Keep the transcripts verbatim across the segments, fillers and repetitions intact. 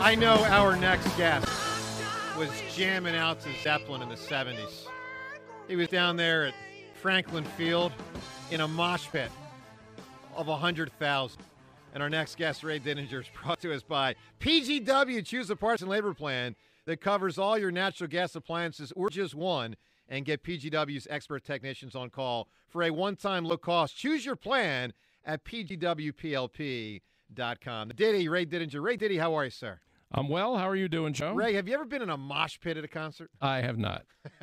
I know our next guest was jamming out to Zeppelin in the seventies. He was down there at Franklin Field in a mosh pit of one hundred thousand. And our next guest, Ray Dininger, is brought to us by P G W. Choose a parts and labor plan that covers all your natural gas appliances or just one, and get P G W's expert technicians on call for a one-time low cost. Choose your plan at P G W P L P dot com. The Diddy, Ray Dininger. Ray Diddy, how are you, sir? I'm well. How are you doing, Joe? Ray, have you ever been in a mosh pit at a concert? I have not.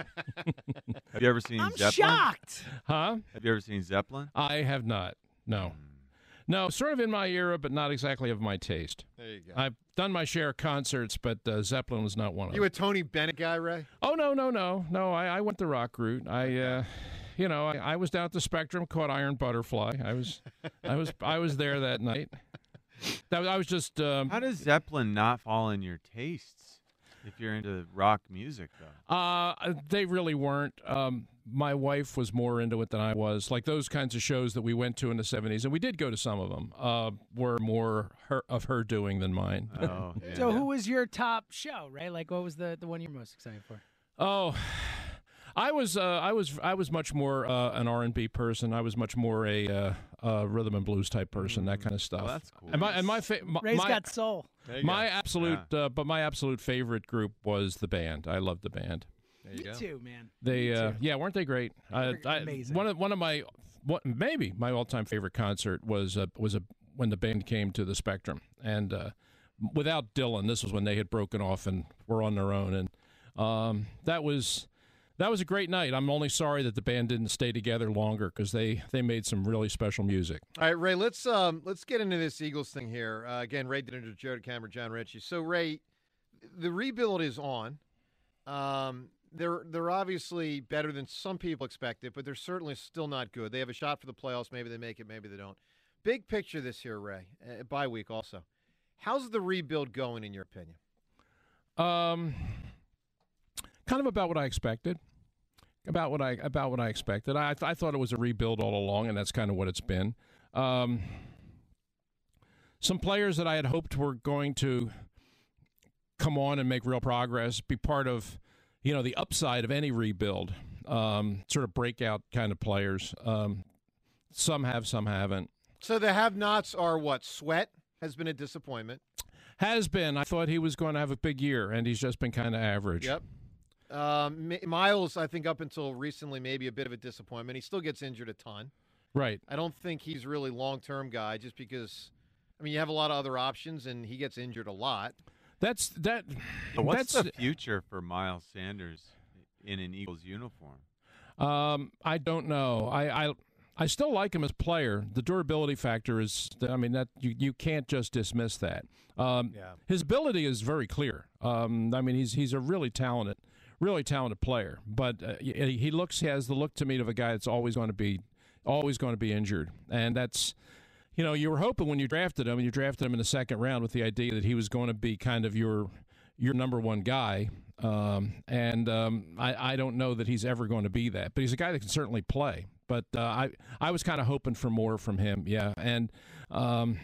Have you ever seen I'm Zeppelin? shocked. Huh? Have you ever seen Zeppelin? I have not. No. No, sort of in my era, but not exactly of my taste. There you go. I've done my share of concerts, but uh, Zeppelin was not one of You them. a Tony Bennett guy, Ray? Oh, no, no, no. No, I, I went the rock route. I, uh, you know, I, I was down at the Spectrum, caught Iron Butterfly. I was, I was, I was there that night. That I was just. Um, How does Zeppelin not fall in your tastes if you're into rock music, though? Uh, they really weren't. Um, my wife was more into it than I was. Like those kinds of shows that we went to in the seventies, and we did go to some of them, uh, were more her, of her doing than mine. Oh, yeah. So who was your top show, right? Like, what was the, the one you're most excited for? Oh, I was uh, I was I was much more uh, an R and B person. I was much more a uh, uh, rhythm and blues type person, that kind of stuff. Well, that's cool. And my and my fa- my, Ray's my, got soul. There you my go. absolute uh, but my absolute favorite group was the band. I loved the band. There you Me go. too, man. They Me uh, too. yeah, weren't they great? I, They're I, amazing. one of one of my what maybe my all time favorite concert was uh, was a when the band came to the Spectrum, and uh, without Dylan, this was when they had broken off and were on their own, and um, that was. That was a great night. I'm only sorry that the band didn't stay together longer because they, they made some really special music. All right, Ray, let's um let's get into this Eagles thing here. Uh, again, Ray Dininger, Joe DeCamera, John Ritchie. So, Ray, the rebuild is on. Um, they're they're obviously better than some people expected, but they're certainly still not good. They have a shot for the playoffs. Maybe they make it, maybe they don't. Big picture this here, Ray. Uh, bye week also. How's the rebuild going in your opinion? Um, kind of about what I expected. About what I about what I expected. I th- I thought it was a rebuild all along, and that's kind of what it's been. Um, some players that I had hoped were going to come on and make real progress, be part of, you know, the upside of any rebuild. Um, sort of breakout kind of players. Um, some have, some haven't. So the have-nots are what? Sweat has been a disappointment. Has been. I thought he was going to have a big year, and he's just been kind of average. Yep. Um, M- Miles, I think up until recently, maybe a bit of a disappointment. He still gets injured a ton. Right. I don't think he's really long-term guy just because, I mean, you have a lot of other options, and he gets injured a lot. That's that. So what's that's, the future for Miles Sanders in an Eagles uniform? Um, I don't know. I, I I still like him as a player. The durability factor is, I mean, that you, you can't just dismiss that. Um, Yeah. His ability is very clear. Um, I mean, he's he's a really talented, really talented player. But uh, he, he looks he has the look to me of a guy that's always going to be, always going to be injured, and that's. You know, you were hoping when you drafted him, and you drafted him in the second round with the idea that he was going to be kind of your your number one guy. Um, and um, I, I don't know that he's ever going to be that. But he's a guy that can certainly play. But uh, I I was kind of hoping for more from him, yeah. And um,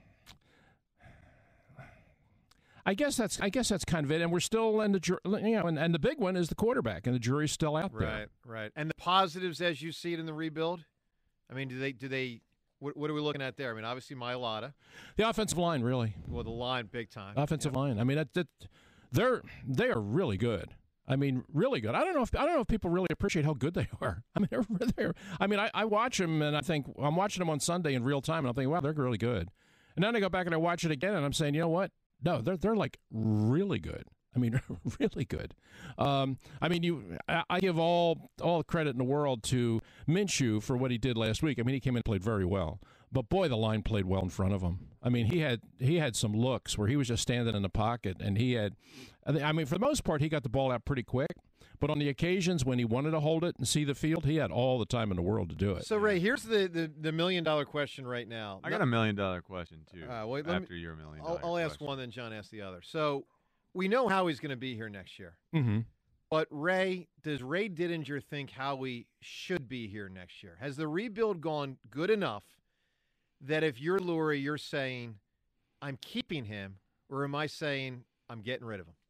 I guess that's I guess that's kind of it. And we're still in the ju- you know, and, and the big one is the quarterback, and the jury's still out there. Right, right. And the positives as you see it in the rebuild? I mean, do they do they what, what are we looking at there? I mean, obviously Mailata. The offensive line, really. Well, the line, big time. Offensive line. I mean, that, that they're they are really good. I mean, really good. I don't know if I don't know if people really appreciate how good they are. I mean, they're, they're I mean, I, I watch them and I think I'm watching them on Sunday in real time, and I'm thinking, wow, they're really good. And then I go back and I watch it again, and I'm saying, you know what? No, they're they're like really good. I mean, really good. Um, I mean, you. I, I give all all the credit in the world to Minshew for what he did last week. I mean, he came in and played very well. But boy, the line played well in front of him. I mean, he had he had some looks where he was just standing in the pocket, and he had. I mean, for the most part, he got the ball out pretty quick. But on the occasions when he wanted to hold it and see the field, he had all the time in the world to do it. So, Ray, here's the, the, the million-dollar question right now. I got a million-dollar question, too, Uh, wait, let me- after your million I'll, dollar I'll ask question. one, then John asks the other. So we know Howie's going to be here next year. Mm-hmm. But, Ray, does Ray Didinger think Howie should be here next year? Has the rebuild gone good enough that if you're Lurie, you're saying, I'm keeping him, or am I saying I'm getting rid of him.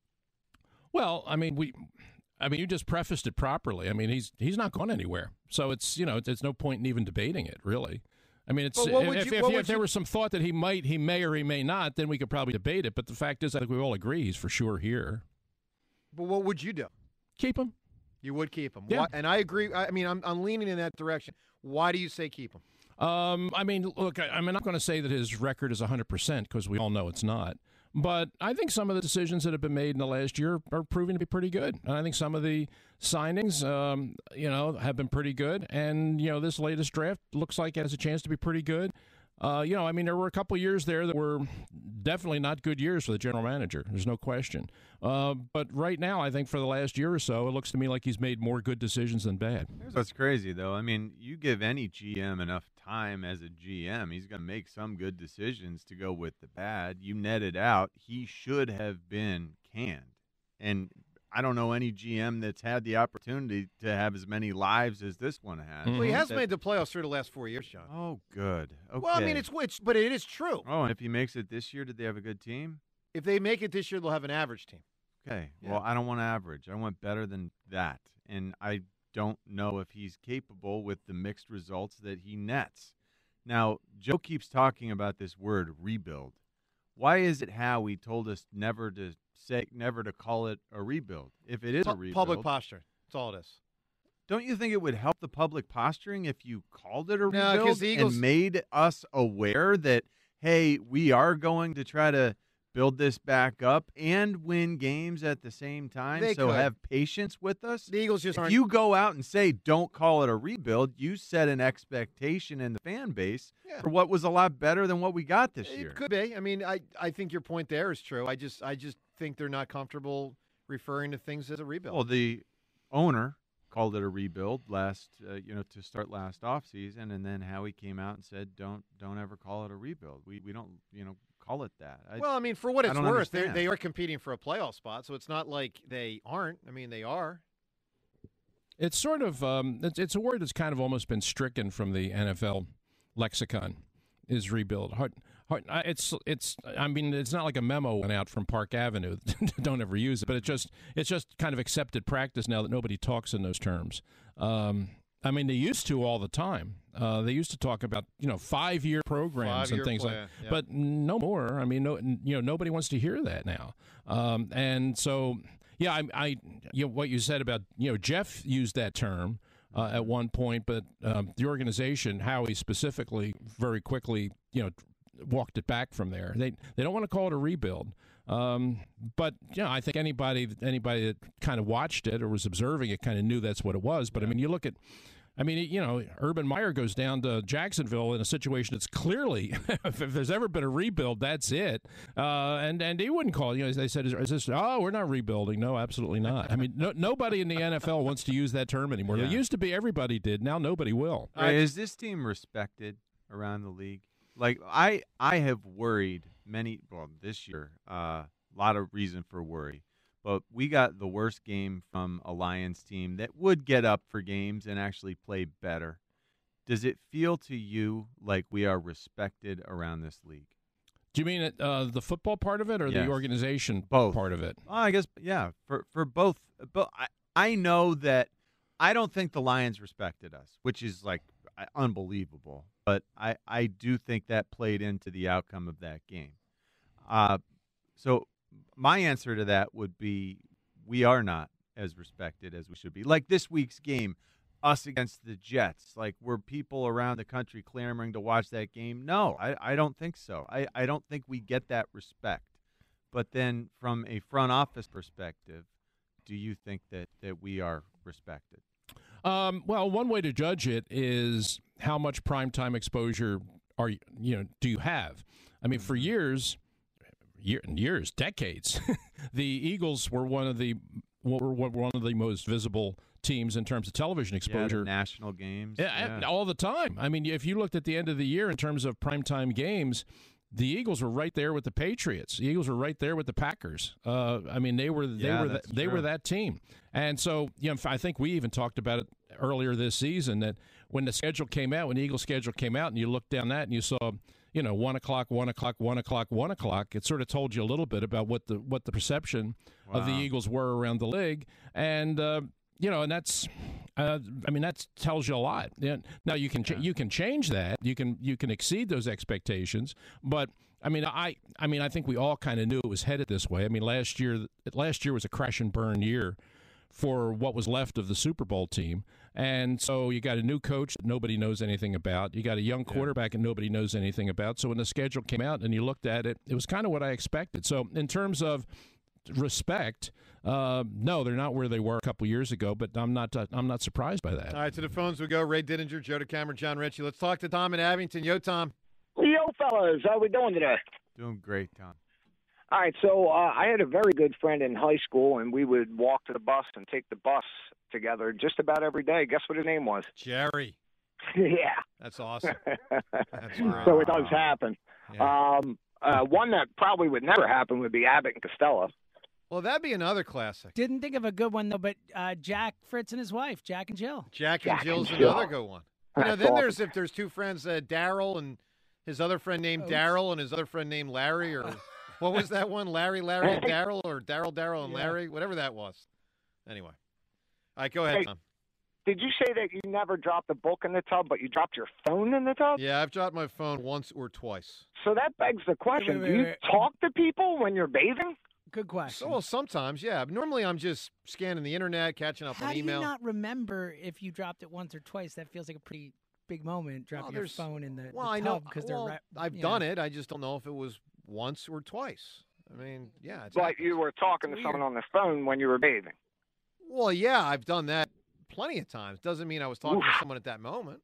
Well, I mean, we, I mean, you just prefaced it properly. I mean, he's he's not going anywhere. So it's you know, there's no point in even debating it, really. I mean, it's But what would if, you- if, what if, would there you- was some thought that he might, he may or he may not, then we could probably debate it. But the fact is, I think we all agree he's for sure here. But what would you do? Keep him. You would keep him. Yeah. Why, and I agree. I mean, I'm, I'm leaning in that direction. Why do you say keep him? Um, I mean, look, I, I'm not going to say that his record is one hundred percent because we all know it's not. But I think some of the decisions that have been made in the last year are proving to be pretty good. And I think some of the signings, um, you know, have been pretty good. And, you know, this latest draft looks like it has a chance to be pretty good. Uh, you know, I mean, there were a couple years there that were definitely not good years for the general manager. There's no question. Uh, but right now, I think for the last year or so, it looks to me like he's made more good decisions than bad. Here's what's crazy, though. I mean, you give any G M enough time as a G M, he's going to make some good decisions to go with the bad. You net it out. He should have been canned. And I don't know any G M that's had the opportunity to have as many lives as this one has. Mhm. Well, he has That- made the playoffs through the last four years, John. Oh, good. Okay. Well, I mean, it's, it's but it is true. Oh, and if he makes it this year, did they have a good team? If they make it this year, they'll have an average team. Okay. Yeah. Well, I don't want average. I want better than that. And I don't know if he's capable with the mixed results that he nets. Now, Joe keeps talking about this word rebuild. Why is it Howie told us never to say, never to call it a rebuild? If it is a Pu- rebuild, Public posture. That's all it is. don't you think it would help the public posturing if you called it a No, 'cause rebuild the Eagles- and made us aware that, hey, we are going to try to build this back up and win games at the same time? They so could. have patience with us. The Eagles just If aren't. you go out and say, don't call it a rebuild, you set an expectation in the fan base Yeah. for what was a lot better than what we got this It year. could be. I mean, I, I think your point there is true. I just I just think they're not comfortable referring to things as a rebuild. Well, the owner called it a rebuild last, uh, you know, to start last offseason, and then Howie came out and said, don't don't ever call it a rebuild. We we don't, you know, call it that. I, Well, I mean, for what I it's don't worth, they understand. they are competing for a playoff spot, so it's not like they aren't. I mean, they are. It's sort of um, it's, it's a word that's kind of almost been stricken from the N F L lexicon. Is rebuild hard? Hard. I- It's it's. I mean, it's not like a memo went out from Park Avenue. Don't ever use it. But it just it's just kind of accepted practice now that nobody talks in those terms. Um, I mean, they used to all the time. Uh, they used to talk about you know five year programs Five-year and things plan, like. yeah. But no more. I mean, no, you know, nobody wants to hear that now. Um, and so, yeah, I, I, you know, what you said about you know Jeff used that term. Uh, at one point, but um, the organization, Howie specifically, very quickly, you know, walked it back from there. They they don't want to call it a rebuild, um, but you know, I think anybody anybody that kind of watched it or was observing it kind of knew that's what it was. But I mean, you look at, I mean, you know, Urban Meyer goes down to Jacksonville in a situation that's clearly, if there's ever been a rebuild, that's it. Uh, and and he wouldn't call. You know, they said, "Is, is this? Oh, we're not rebuilding." No, absolutely not. I mean, no, nobody in the N F L wants to use that term anymore. Yeah. It used to be everybody did. Now nobody will. Ray, is this team respected around the league? Like I, I have worried many. Well, this year, a uh, lot of reason for worry. But we got the worst game from a Lions team that would get up for games and actually play better. Does it feel to you like we are respected around this league? Do you mean it, uh, the football part of it or Yes. the organization Both. part of it? Well, I guess yeah. For for both, but I I know that I don't think the Lions respected us, which is like uh, unbelievable. But I I do think that played into the outcome of that game. Uh, so. My answer to that would be we are not as respected as we should be. Like this week's game, us against the Jets. Like were people around the country clamoring to watch that game? No, I, I don't think so. I, I don't think we get that respect. But then from a front office perspective, do you think that, that we are respected? Um, well, one way to judge it is how much primetime exposure are you, you know do you have? I mean, for years. Year, years, decades, the Eagles were one of the were one of the most visible teams in terms of television exposure. Yeah, the national games. Yeah, Yeah. all the time. I mean, if you looked at the end of the year in terms of primetime games, the Eagles were right there with the Patriots. The Eagles were right there with the Packers. Uh, I mean, they were they Yeah, were that, that's they true. were that team. And so, you know, I think we even talked about it earlier this season that when the schedule came out, when the Eagles schedule came out, and you looked down that and you saw you know, one o'clock, one o'clock, one o'clock, one o'clock, it sort of told you a little bit about what the what the perception wow. of the Eagles were around the league, and uh, you know, and that's, uh, I mean, that tells you a lot. Now you can ch- you can change that, you can you can exceed those expectations, but I mean, I I mean, I think we all kind of knew it was headed this way. I mean, last year last year was a crash and burn year for what was left of the Super Bowl team. And so you got a new coach that nobody knows anything about. You got a young quarterback that nobody knows anything about. So when the schedule came out and you looked at it, it was kind of what I expected. So in terms of respect, uh, no, they're not where they were a couple years ago, but I'm not uh, I'm not surprised by that. All right, to the phones we go. Ray Didinger, Joe DeCamera, John Ritchie. Let's talk to Tom in Abington. Yo, Tom. Yo, fellas. How we doing today? Doing great, Tom. All right, so uh, I had a very good friend in high school, and we would walk to the bus and take the bus together just about every day. Guess what his name was? Jerry. Yeah. That's awesome. That's great. So it does happen. Yeah. Um, uh, one that probably would never happen would be Abbott and Costello. Well, that'd be another classic. Didn't think of a good one, though, but uh, Jack Fritz and his wife, Jack and Jill. Jack and Jack Jill's and Jill. another good one. You know, That's then awesome. there's if there's two friends, uh, Daryl and his other friend named Oops. Daryl and his other friend named Larry, or what was that one? Larry, Larry, and Daryl, or Daryl, Daryl, and Yeah. Larry, whatever that was. Anyway. All right, go ahead, Hey. Tom. Did you say that you never dropped a book in the tub, but you dropped your phone in the tub? Yeah, I've dropped my phone once or twice. So that begs the question, Wait, wait, do you wait. talk to people when you're bathing? Good question. So well, sometimes, yeah. Normally, I'm just scanning the internet, catching up How on do email. you not remember if you dropped it once or twice? That feels like a pretty big moment, dropping Well, your there's- phone in the, well, the I know. tub because well, they're. Ra- I've you done know. it. I just don't know if it was once or twice. I mean, yeah. It's Like happened. you were talking to It's someone weird. on the phone when you were bathing. Well, yeah, I've done that plenty of times. Doesn't mean I was talking to Oof. someone at that moment.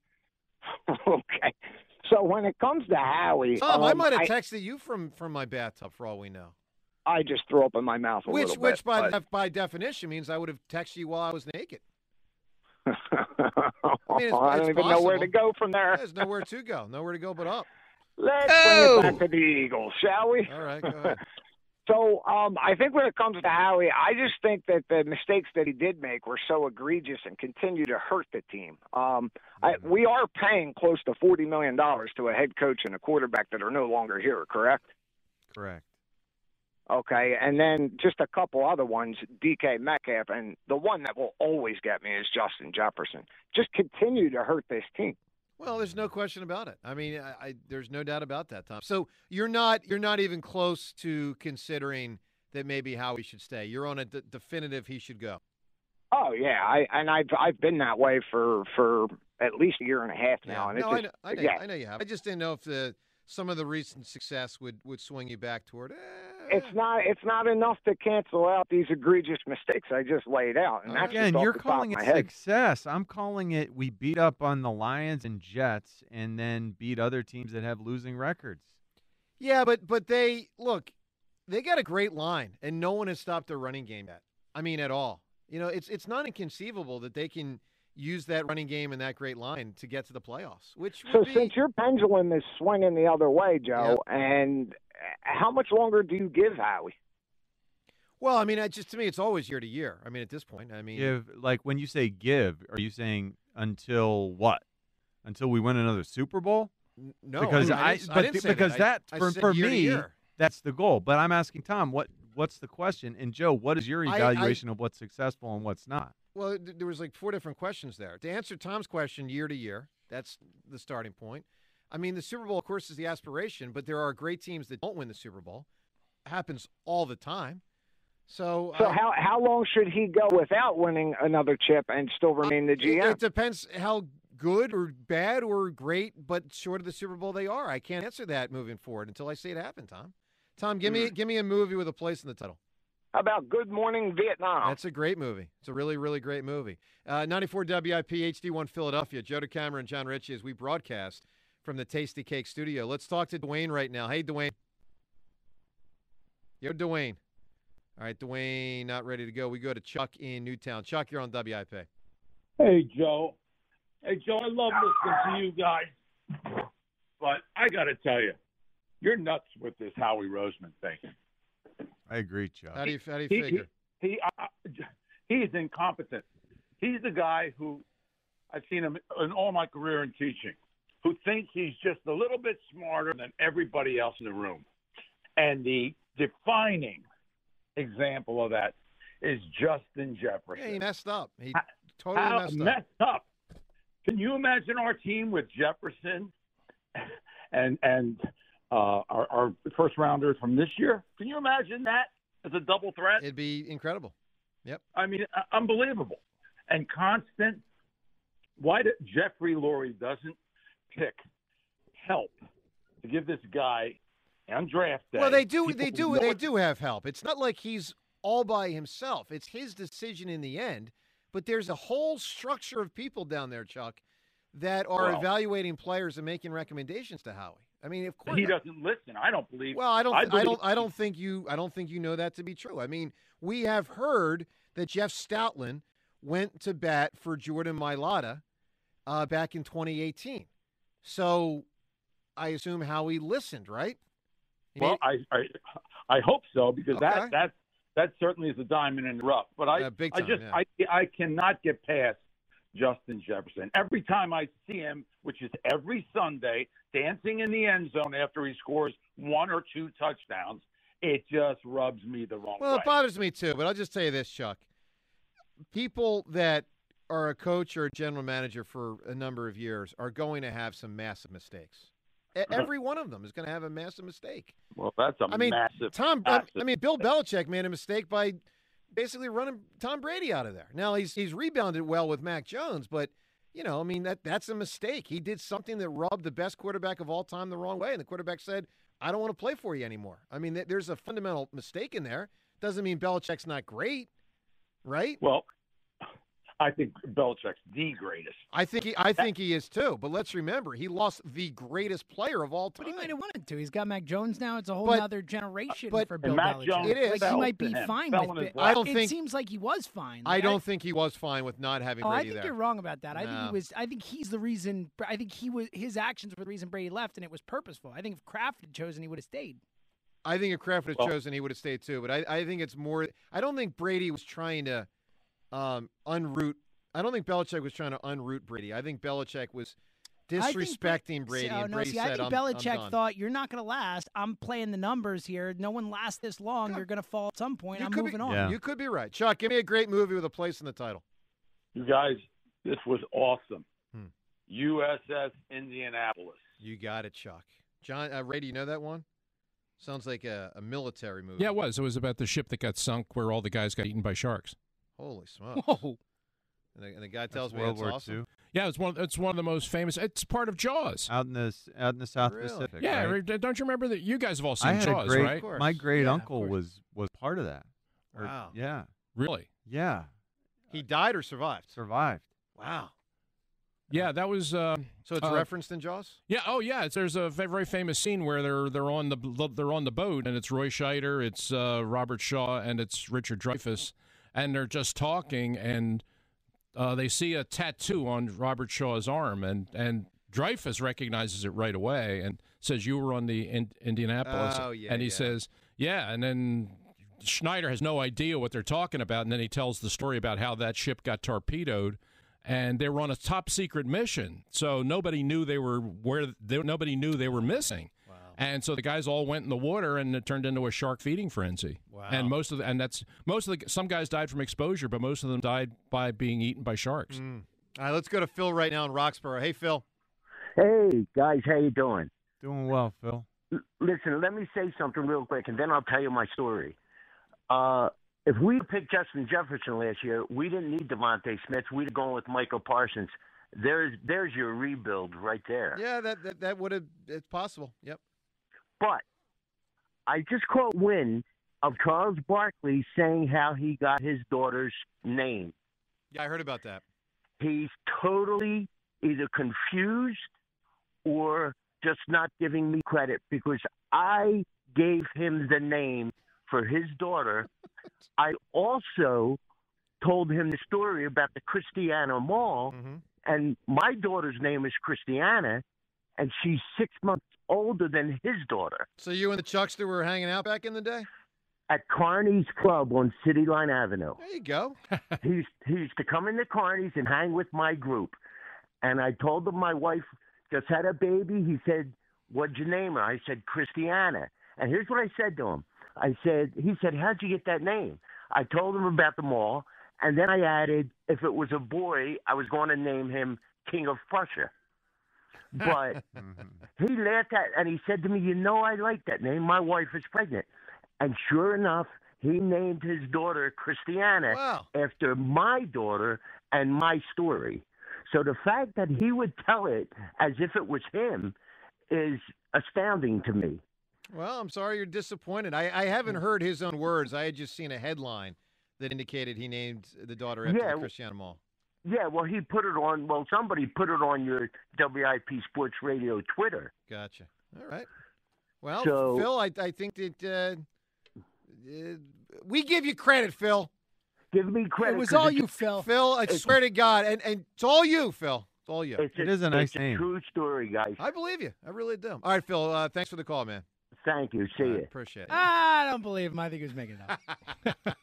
Okay. So when it comes to Howie, Tom, I um, might have I, texted you from, from my bathtub for all we know. I just threw up in my mouth a Which, little which bit. by but- def- by definition means I would have texted you while I was naked. I, mean, it's- don't it's even know where to possible. go from there. There's nowhere to go. Nowhere to go but up. Let's Oh! bring it back to the Eagles, shall we? All right, go ahead. So um, I think when it comes to Howie, I just think that the mistakes that he did make were so egregious and continue to hurt the team. Um, I, we are paying close to forty million dollars to a head coach and a quarterback that are no longer here, correct? Correct. Okay, and then just a couple other ones, D K Metcalf, and the one that will always get me is Justin Jefferson. Just continue to hurt this team. Well, there's no question about it. I mean, I, I, there's no doubt about that, Tom. So you're not you're not even close to considering that maybe Howie should stay. You're on a d- definitive he should go. Oh yeah, I and I've I've been that way for for at least a year and a half now, and no, it I just know, I know, yeah. I know you have. I just didn't know if the some of the recent success would, would swing you back toward. Eh. It's not it's not enough to cancel out these egregious mistakes I just laid out, and that's Again, just off you're the top calling of it my head. success. I'm calling it we beat up on the Lions and Jets and then beat other teams that have losing records. Yeah, but but they look, they got a great line, and no one has stopped their running game yet. I mean, at all. You know, it's it's not inconceivable that they can use that running game and that great line to get to the playoffs. Which would So be, since your pendulum is swinging the other way, Joe, and how much longer do you give Howie? well, I mean, it just to me, it's always year to year. I mean, at this point, I mean, Give like when you say give, are you saying until what? Until we win another Super Bowl? n- no, because I, mean, I, I- didn't, but I didn't say because that, that I, for- I said for year to me, year. That's the goal. But I'm asking Tom, what what's the question? And Joe, what is your I- I- evaluation of what's successful and what's not? Well, th- there was like four different questions there. To answer Tom's question, year to year, that's the starting point. I mean, the Super Bowl, of course, is the aspiration, but there are great teams that don't win the Super Bowl. Happens all the time. So, So I- how how long should he go without winning another chip and still remain the it, G M? it depends how good or bad or great, but short of the Super Bowl they are. I can't answer that moving forward until I see it happen, Tom. Tom, give me give me a movie with a place in the title. How about Good Morning Vietnam? That's a great movie. It's a really, really great movie. Uh, ninety-four W I P H D one Philadelphia. Joe DeCamera and John Ritchie as we broadcast from the Tasty Cake Studio. Let's talk to Dwayne right now. Hey, Dwayne. Yo, Dwayne. All right, Dwayne, not ready to go. We go to Chuck in Newtown. Chuck, you're on W I P. Hey, Joe. Hey, Joe, I love listening to you guys, but I got to tell you, you're nuts with this Howie Roseman thing. I agree, Chuck. How do you, how do you He, figure? he, he, uh, he's incompetent. He's the guy who I've seen him in all my career in teaching. who thinks he's just a little bit smarter than everybody else in the room. And the defining example of that is Justin Jefferson. Yeah, he messed up. He How- totally How messed up. messed up. Can you imagine our team with Jefferson and and uh, our, our first rounders from this year? Can you imagine that as a double threat? It'd be incredible. Yep. I mean, uh, unbelievable. And constant. Why did Jeffrey Lurie doesn't pick help to give this guy on draft day? Well, they do. people They who do. know They it- do have help. It's not like he's all by himself. It's his decision in the end. But there's a whole structure of people down there, Chuck, that are Well- evaluating players and making recommendations to Howie. I mean, of course He doesn't listen. I don't believe. Well, I don't. I I, believe- don't. I don't think you. I don't think you know that to be true. I mean, we have heard that Jeff Stoutland went to bat for Jordan Mailata uh, back in twenty eighteen. So, I assume Howie listened, right? He Well, made- I, I I hope so because Okay. that that that certainly is a diamond in the rough. But I Yeah, big I time, just yeah. I I cannot get past Justin Jefferson. Every time I see him, which is every Sunday, dancing in the end zone after he scores one or two touchdowns, it just rubs me the wrong Well, way. it bothers me too, but I'll just tell you this, Chuck. People that are a coach or a general manager for a number of years are going to have some massive mistakes. E- Every one of them is going to have a massive mistake. Well, that's a I mean, massive. Tom. I massive- mean, Bill Belichick made a mistake by basically running Tom Brady out of there. Now he's he's rebounded well with Mac Jones, but you know, I mean that that's a mistake. He did something that rubbed the best quarterback of all time the wrong way, and the quarterback said, "I don't want to play for you anymore." I mean, th- there's a fundamental mistake in there. Doesn't mean Belichick's not great, right? Well, I think Belichick's the greatest. I think he, I think he is too. But let's remember, he lost the greatest player of all time. But he might have wanted to. He's got Mac Jones now. It's a whole But- other generation but- for And Bill Mac Belichick. Jones It is. Like, he fell might to be him, fine fell with in his it. lap. I don't it think- seems like he was fine. I Like, don't think he was fine with not having Oh, I Brady think there. you're wrong about that. I think No. he was. I think he's the reason. I think he was. His actions were the reason Brady left, and it was purposeful. I think if Kraft had chosen, he would have stayed. I think if Kraft had Well- chosen, he would have stayed too. But I, I think it's more. I don't think Brady was trying to um, unroot. I don't think Belichick was trying to unroot Brady. I think Belichick was I think disrespecting Bra- Brady, See, oh, and no, Brady see, said, I think I'm, Belichick I'm done. thought you're not going to last. I'm playing the numbers here. No one lasts this long. Yeah. You're going to fall at some point. You I'm could moving be, on. Yeah. You could be right. Chuck, give me a great movie with a place in the title. You guys, this was awesome. Hmm. U S S Indianapolis. You got it, Chuck. John, uh, Ray, do you know that one? Sounds like a, a military movie. Yeah, it was. It was about the ship that got sunk where all the guys got eaten by sharks. Holy smokes. Whoa. And the, and the guy tells That's me World it's War awesome. Two. Yeah, it's one. It's one of the most famous. It's part of Jaws. Out in the s- out in the South Really? Pacific. Yeah, right? right? Don't you remember that? You guys have all seen I had Jaws, a great, right? Of course. my great Yeah, of uncle course. was was part of that. Or- Wow. Yeah, Really? yeah, He died or survived? survived. Wow. Yeah, that was. Uh, So it's Uh, referenced in Jaws? yeah. Oh, yeah. It's, there's a ve- very famous scene where they're they're on the they're on the boat, and it's Roy Scheider, it's uh, Robert Shaw, and it's Richard Dreyfuss, and they're just talking, and uh, they see a tattoo on Robert Shaw's arm, and and Dreyfuss recognizes it right away and says, "You were on the in- Indianapolis," Oh, yeah, and he yeah. says, "Yeah," and then Schneider has no idea what they're talking about, and then he tells the story about how that ship got torpedoed, and they were on a top secret mission, so nobody knew they were where. They, nobody knew they were missing, Wow. and so the guys all went in the water, and it turned into a shark feeding frenzy. Wow. And most of the, and that's most of the some guys died from exposure, but most of them died by being eaten by sharks. Mm. All right, let's go to Phil right now in Roxborough. Hey, Phil. Hey guys, how you doing? Doing well, Phil. L- Listen, let me say something real quick, and then I'll tell you my story. Uh, if we picked Justin Jefferson last year, we didn't need Devontae Smith. We'd have gone with Michael Parsons. There's there's your rebuild right there. Yeah, that that, that would have it's possible. Yep. But I just caught wind of Charles Barkley saying how he got his daughter's name. Yeah, I heard about that. He's totally either confused or just not giving me credit because I gave him the name for his daughter. I also told him the story about the Christiana Mall, Mhm. and my daughter's name is Christiana, and she's six months older than his daughter. So you and the Chuckster were hanging out back in the day? At Carney's Club on City Line Avenue. There you go. he, used, he used to come into Carney's and hang with my group. And I told him my wife just had a baby. He said, what'd you name her? I said, Christiana. And here's what I said to him. I said, he said, how'd you get that name? I told him about the mall, and then I added, if it was a boy, I was going to name him King of Prussia. But he laughed at, and he said to me, you know, I like that name. My wife is pregnant. And sure enough, he named his daughter Christiana Wow. after my daughter and my story. So the fact that he would tell it as if it was him is astounding to me. Well, I'm sorry you're disappointed. I, I haven't heard his own words. I had just seen a headline that indicated he named the daughter after Yeah. the Cristiano Mall. Yeah, well, he put it on, well, somebody put it on your W I P Sports Radio Twitter. Gotcha. All right. Well, So- Phil, I, I think that uh, uh, we give you credit, Phil. Give me credit. It was 'cause all it's- you, Phil. Phil, I It's- swear to God, and, and it's all you, Phil. It's all you. It's It is a nice it's name. a true story, guys. I believe you. I really do. All right, Phil, uh, thanks for the call, man. Thank you. See All right, you. appreciate it. I don't believe him. I think he was making it up.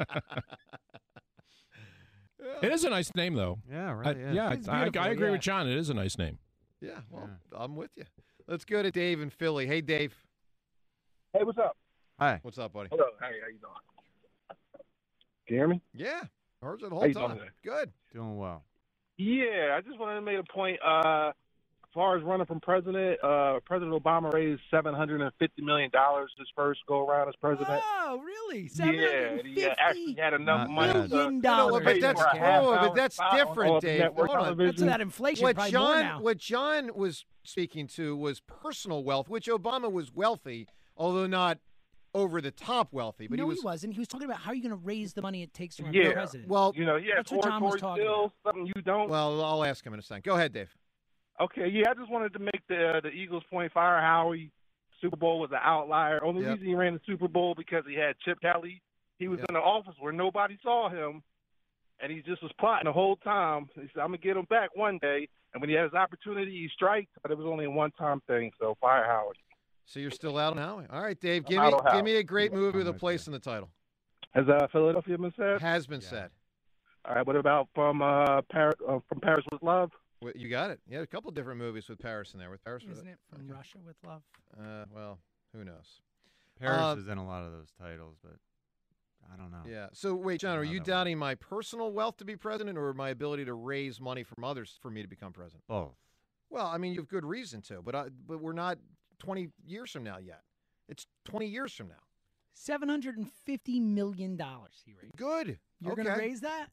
It is a nice name, though. Yeah, I, right. yeah. yeah, It's I, I beautiful, agree yeah. with John. It is a nice name. Yeah, well, I'm with you. Let's go to Dave in Philly. Hey, Dave. Hey, what's up? Hi. What's up, buddy? Hello. Hey, how you doing? Can you hear me? Yeah, heard it the How whole you doing time. today? Good. Doing well. Yeah, I just wanted to make a point. Uh, as far as running from president, uh, President Obama raised seven hundred and fifty million dollars his first go around as president. Oh, really? Yeah, he uh, actually had enough Not money bad. to Million No, dollars. but pay that's for a half oh, but hour that's spot on different, all the Dave. network Hold on. That's television. that inflation. What probably more John now. what John was speaking to was personal wealth, which Obama was wealthy, although not over the top wealthy. But no, he was wasn't. He was talking about how you're going to raise the money it takes to run Yeah. for president. well. You know, he has That's what John was oratory talking skills, something you don't. Well, I'll ask him in a second. Go ahead, Dave. Okay, yeah, I just wanted to make the the Eagles point. Fire Howie, Super Bowl was an outlier. Only Yep. reason he ran the Super Bowl because he had Chip Kelly. He was Yep. in the office where nobody saw him, and he just was plotting the whole time. He said, "I'm gonna get him back one day." And when he had his opportunity, he striked, but it was only a one-time thing. So fire Howard. So you're still out on Howie. All right, Dave. I'm Give me out on give Howie. me a great movie with a with place in the title. Has uh, Philadelphia been said? Has been Yeah. said. All right. What about from uh, Paris? Uh, from Paris with Love? Well, you got it. Yeah, a couple different movies with Paris in there. With Paris, with Isn't it from okay. Russia with love? Uh, well, who knows? Paris Uh, is in a lot of those titles, but I don't know. Yeah. So wait, John, are No, you that one. doubting my personal wealth to be president, or my ability to raise money from others for me to become president? Both. Well, I mean, you have good reason to, but I, but we're not twenty years from now yet. It's twenty years from now. Seven hundred and fifty million dollars. He raised. Good. You're okay. going to raise that?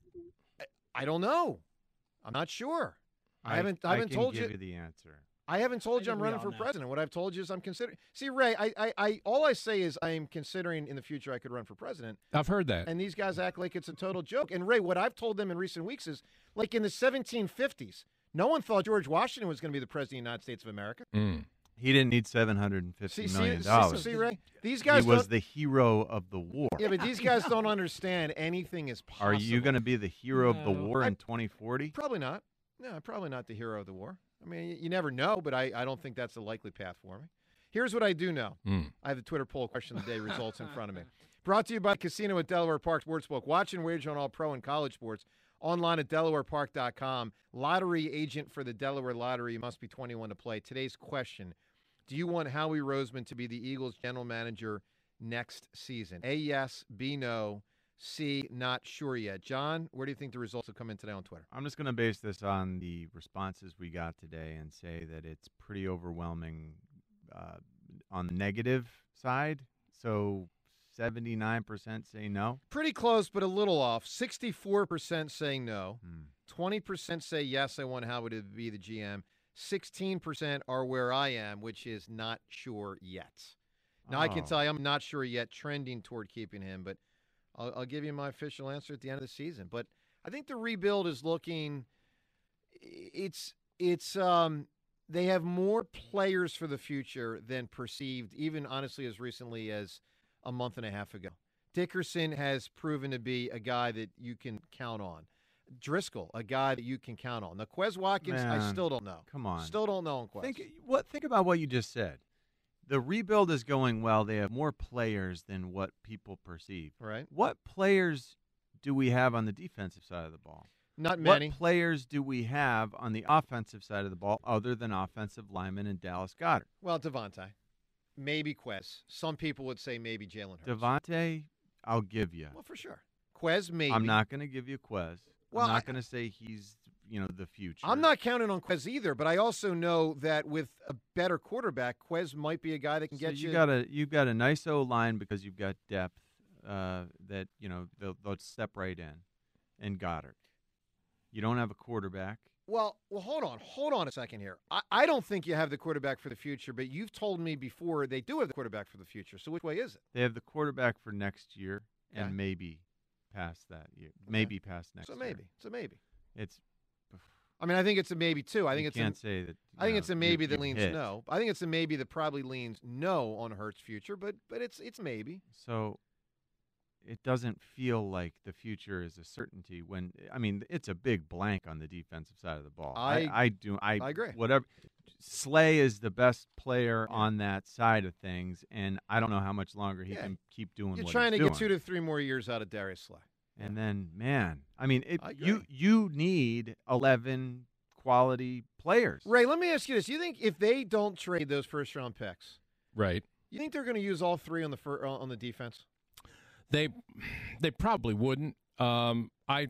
I don't know. I'm not sure. I haven't- I I haven't can told give you- you the answer. I haven't told I you I'm think we running all for know. president. What I've told you is I'm considering. See, Ray, I, I, I, all I say is I am considering in the future I could run for president. I've heard that. And these guys act like it's a total joke. And Ray, what I've told them in recent weeks is, like in the seventeen fifties, no one thought George Washington was going to be the president of the United States of America. Mm. He didn't need seven hundred and fifty See, million see, dollars. see, see, Ray, these He guys was don't. the hero of the war. Yeah, but these guys don't understand anything is possible. Are you going to be the hero of the No. war I- in twenty forty? Probably not. No, I'm probably not the hero of the war. I mean, you, you never know, but I, I don't think that's a likely path for me. Here's what I do know. Mm. I have the Twitter poll question of the day results in front of me. Brought to you by Casino at Delaware Park Sportsbook. Watch and wager on all pro and college sports. Online at delaware park dot com. Lottery agent for the Delaware Lottery. You must be twenty-one to play. Today's question: do you want Howie Roseman to be the Eagles general manager next season? A, yes. B, no. C, not sure yet. John, where do you think the results will come in today on Twitter? I'm just going to base this on the responses we got today and say that it's pretty overwhelming uh, on the negative side. So seventy-nine percent say no. Pretty close, but a little off. sixty-four percent say no. Hmm. twenty percent say yes, I want Howie to be the G M. sixteen percent are where I am, which is not sure yet. Now, I can Oh. tell you I'm not sure yet, trending toward keeping him, but I'll, I'll give you my official answer at the end of the season. But I think the rebuild is looking it's it's um they have more players for the future than perceived, even honestly as recently as a month and a half ago. Dickerson has proven to be a guy that you can count on. Driscoll, a guy that you can count on. Now, Quez Watkins, I Man, still don't know. Come on. Still don't know on Quez. Think what think about what you just said. The rebuild is going well. They have more players than what people perceive. Right? What players do we have on the defensive side of the ball? Not many. What players do we have on the offensive side of the ball other than offensive linemen and Dallas Goedert? Well, Devontae. Maybe Quez. Some people would say maybe Jalen Hurts. Devontae, I'll give you. Well, for sure. Quez, maybe. I'm not going to give you Quez. Well, I'm not I- going to say he's, you know, the future. I'm not counting on Quez either, but I also know that with a better quarterback, Quez might be a guy that can So get you you. got a you've got a nice O line because you've got depth uh, that you know they'll, they'll step right in, and Goddard. You don't have a quarterback. Well, well, hold on, hold on a second here. I, I don't think you have the quarterback for the future, but you've told me before they do have the quarterback for the future. So which way is it? They have the quarterback for next year and Okay. maybe past that year, maybe past next So year. maybe, it's a maybe. It's. I mean, I think it's a maybe too. I think you it's can't a, say that. I think you it's know, a maybe you- that you leans hit. no. I think it's a maybe that probably leans no on Hurts' future, but but it's it's maybe. So it doesn't feel like the future is a certainty when I mean it's a big blank on the defensive side of the ball. I- I, I do I, I agree. Whatever Slay is the best player on that side of things, and I don't know how much longer he Yeah. can keep doing You're what trying to he's get two doing. to three more years out of Darius Slay. And then man, I mean it, I agree. you you need eleven quality players. Ray, let me ask you this: you think if they don't trade those first round picks, Right. you think they're going to use all three on the fir- on the defense? They they probably wouldn't. Um, I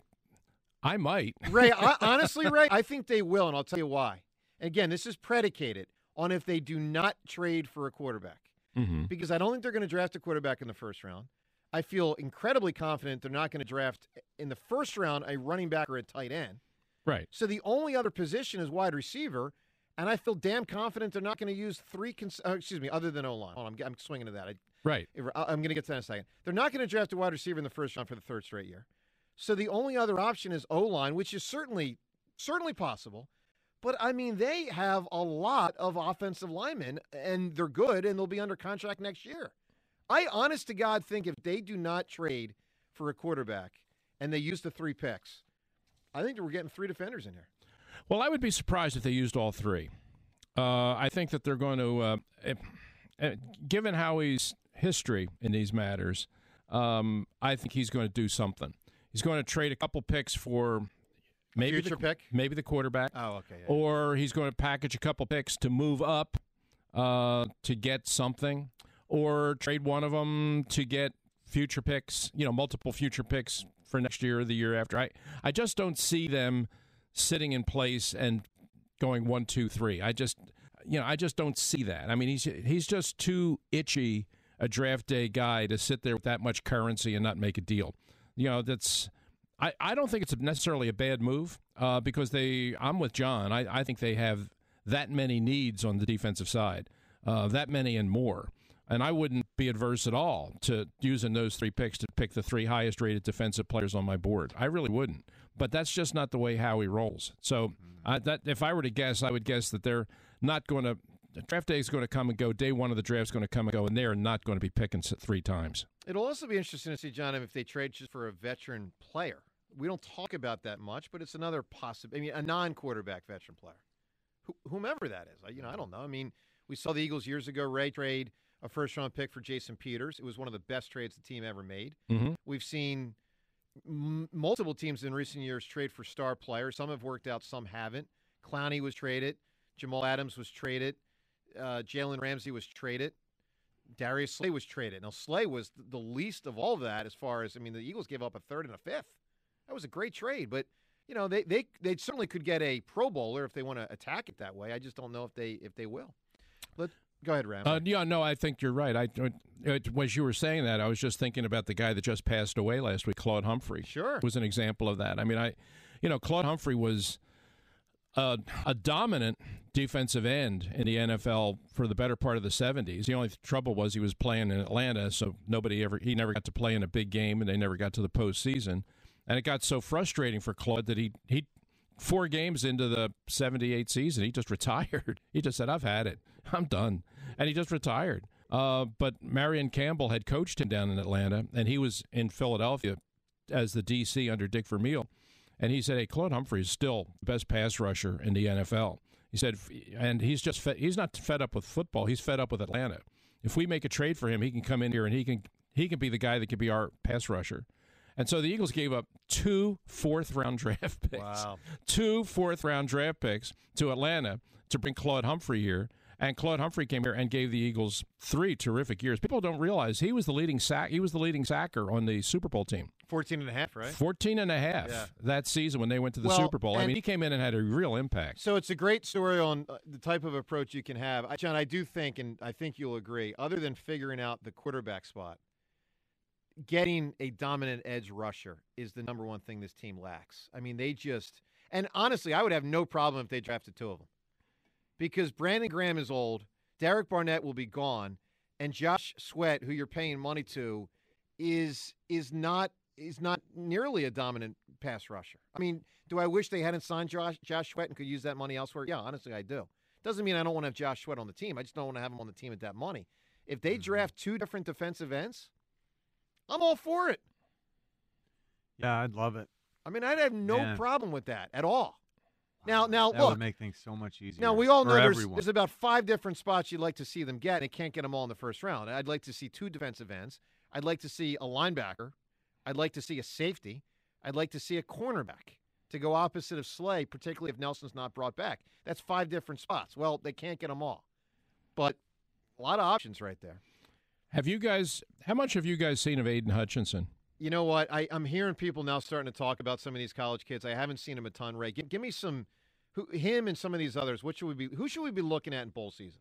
I might. Ray, I, honestly, Ray, I think they will, and I'll tell you why. Again, this is predicated on if they do not trade for a quarterback, Mm-hmm. because I don't think they're going to draft a quarterback in the first round. I feel incredibly confident they're not going to draft in the first round a running back or a tight end. Right. So the only other position is wide receiver, and I feel damn confident they're not going to use three. Cons- uh, excuse me, other than O line. I'm, I'm swinging to that. I, Right. I'm going to get to that in a second. They're not going to draft a wide receiver in the first round for the third straight year. So the only other option is O line, which is certainly certainly possible. But I mean, they have a lot of offensive linemen, and they're good, and they'll be under contract next year. I, honest to God, think if they do not trade for a quarterback and they use the three picks, I think that we're getting three defenders in here. Well, I would be surprised if they used all three. Uh, I think that they're going to, uh, if, uh, given Howie's history in these matters, um, I think he's going to do something. He's going to trade a couple picks for maybe Future the, pick? maybe the quarterback, Oh, okay. yeah. or he's going to package a couple picks to move up uh, to get something, or trade one of them to get future picks, you know, multiple future picks for next year or the year after. I, I just don't see them sitting in place and going one, two, three. I just, you know, I just don't see that. I mean, he's he's just too itchy a draft day guy to sit there with that much currency and not make a deal. You know, that's. I, I don't think it's necessarily a bad move uh, because they. I'm with John. I, I think they have that many needs on the defensive side, uh, that many and more. And I wouldn't be adverse at all to using those three picks to pick the three highest rated defensive players on my board. I really wouldn't. But that's just not the way Howie rolls. So I, that if I were to guess, I would guess that they're not going to. Draft day is going to come and go. Day one of the draft is going to come and go, and they are not going to be picking s- three times. It'll also be interesting to see, John, if they trade just for a veteran player. We don't talk about that much, but it's another possible. I mean, a non-quarterback veteran player, Wh- whomever that is. I, you know, I don't know. I mean, we saw the Eagles years ago. Ray trade a first-round pick for Jason Peters. It was one of the best trades the team ever made. Mm-hmm. We've seen m- multiple teams in recent years trade for star players. Some have worked out, some haven't. Clowney was traded. Jamal Adams was traded. Uh, Jalen Ramsey was traded. Darius Slay was traded. Now, Slay was th- the least of all of that as far as, I mean, the Eagles gave up a third and a fifth. That was a great trade, but, you know, they they, they certainly could get a Pro Bowler if they want to attack it that way. I just don't know if they if they will. Let Go ahead, Ram. Uh, yeah, no, I think you're right. I, it, as you were saying that, I was just thinking about the guy that just passed away last week, Claude Humphrey. Sure. Was an example of that. I mean, I, you know, Claude Humphrey was a, a dominant defensive end in the N F L for the better part of the seventies. The only trouble was he was playing in Atlanta, so nobody ever he never got to play in a big game, and they never got to the postseason. And it got so frustrating for Claude that he he four games into the seventy-eight season, he just retired. He just said, "I've had it. I'm done," and he just retired. Uh, but Marion Campbell had coached him down in Atlanta, and he was in Philadelphia as the D C under Dick Vermeil. And he said, "Hey, Claude Humphrey is still the best pass rusher in the N F L." He said, and he's just fed, he's not fed up with football. He's fed up with Atlanta. If we make a trade for him, he can come in here and he can he can be the guy that can be our pass rusher. And so the Eagles gave up two fourth-round draft picks. Wow. Two fourth-round draft picks to Atlanta to bring Claude Humphrey here. And Claude Humphrey came here and gave the Eagles three terrific years. People don't realize he was the leading sack. He was the leading sacker on the Super Bowl team. fourteen and a half, right? fourteen and a half Yeah. that season when they went to the Well, Super Bowl. I and- mean, he came in and had a real impact. So it's a great story on uh, the type of approach you can have. I- John, I do think, and I think you'll agree, other than figuring out the quarterback spot, getting a dominant edge rusher is the number one thing this team lacks. I mean, they just – and honestly, I would have no problem if they drafted two of them because Brandon Graham is old, Derek Barnett will be gone, and Josh Sweat, who you're paying money to, is is not is not nearly a dominant pass rusher. I mean, do I wish they hadn't signed Josh, Josh Sweat and could use that money elsewhere? Yeah, honestly, I do. Doesn't mean I don't want to have Josh Sweat on the team. I just don't want to have him on the team at that money. If they draft two different defensive ends, I'm all for it. Yeah, I'd love it. I mean, I'd have no Yeah. problem with that at all. Now, now that look. would make things so much easier. Now, we all for know there's, everyone. there's about five different spots you'd like to see them get, and it can't get them all in the first round. I'd like to see two defensive ends. I'd like to see a linebacker. I'd like to see a safety. I'd like to see a cornerback to go opposite of Slay, particularly if Nelson's not brought back. That's five different spots. Well, they can't get them all. But a lot of options right there. Have you guys – how much have you guys seen of Aiden Hutchinson? You know what? I, I'm hearing people now starting to talk about some of these college kids. I haven't seen him a ton, Ray. Give, give me some who, – him and some of these others. What should we be? Who should we be looking at in bowl season?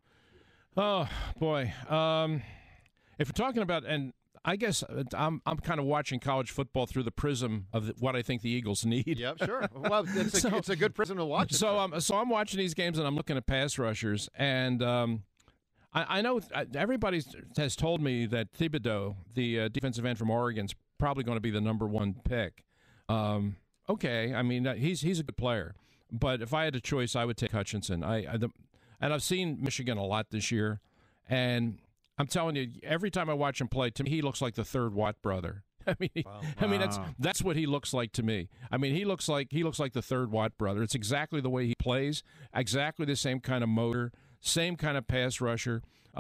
Oh, boy. Um, if we're talking about – and I guess I'm I'm kind of watching college football through the prism of what I think the Eagles need. Yep, sure. Well, it's a, So- it's a good prism to watch. it So through. um, so I'm watching these games and I'm looking at pass rushers, and um, I, I know everybody has told me that Thibodeau, the uh, defensive end from Oregon, is probably going to be the number one pick. Um, okay, I mean uh, he's he's a good player, but if I had a choice, I would take Hutchinson. I, I the, and I've seen Michigan a lot this year, and I'm telling you, every time I watch him play, to me he looks like the third Watt brother. I mean, he- I mean that's Wow. that's what he looks like to me. I mean, he looks like he looks like the third Watt brother. It's exactly the way he plays, exactly the same kind of motor, same kind of pass rusher.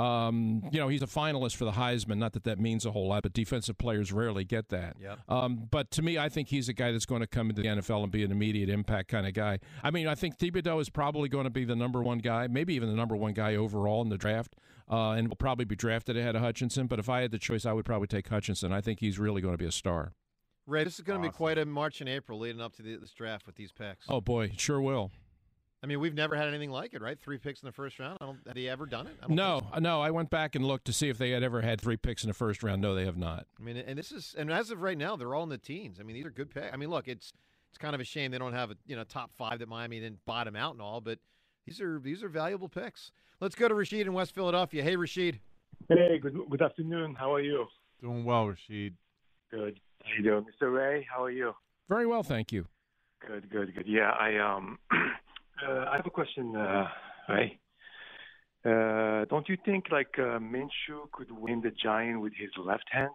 Um, you know, he's a finalist for the Heisman. Not that that means a whole lot, but defensive players rarely get that. Yep. Um, but to me, I think he's a guy that's going to come into the N F L and be an immediate impact kind of guy. I mean, I think Thibodeau is probably going to be the number one guy, maybe even the number one guy overall in the draft, uh, and will probably be drafted ahead of Hutchinson. But if I had the choice, I would probably take Hutchinson. I think he's really going to be a star. Ray, this is going to Awesome. be quite a March and April leading up to the, this draft with these picks. Oh, boy, it sure will. I mean, we've never had anything like it, right? Three picks in the first round. I don't, have they ever done it? I don't No, think so. no. I went back and looked to see if they had ever had three picks in the first round. No, they have not. I mean, and this is, and as of right now, they're all in the teens. I mean, these are good picks. I mean, look, it's it's kind of a shame they don't have a you know top five that Miami didn't bottom out and all, but these are these are valuable picks. Let's go to Rashid in West Philadelphia. Hey, Rashid. Hey, good good afternoon. How are you? Doing well, Rashid. Good. How you doing, Mister Ray? How are you? Very well, thank you. Good, good, good. Yeah, I um, uh, I have a question, uh, Ray. Uh, don't you think like uh, Minshew could win the Giant with his left hand,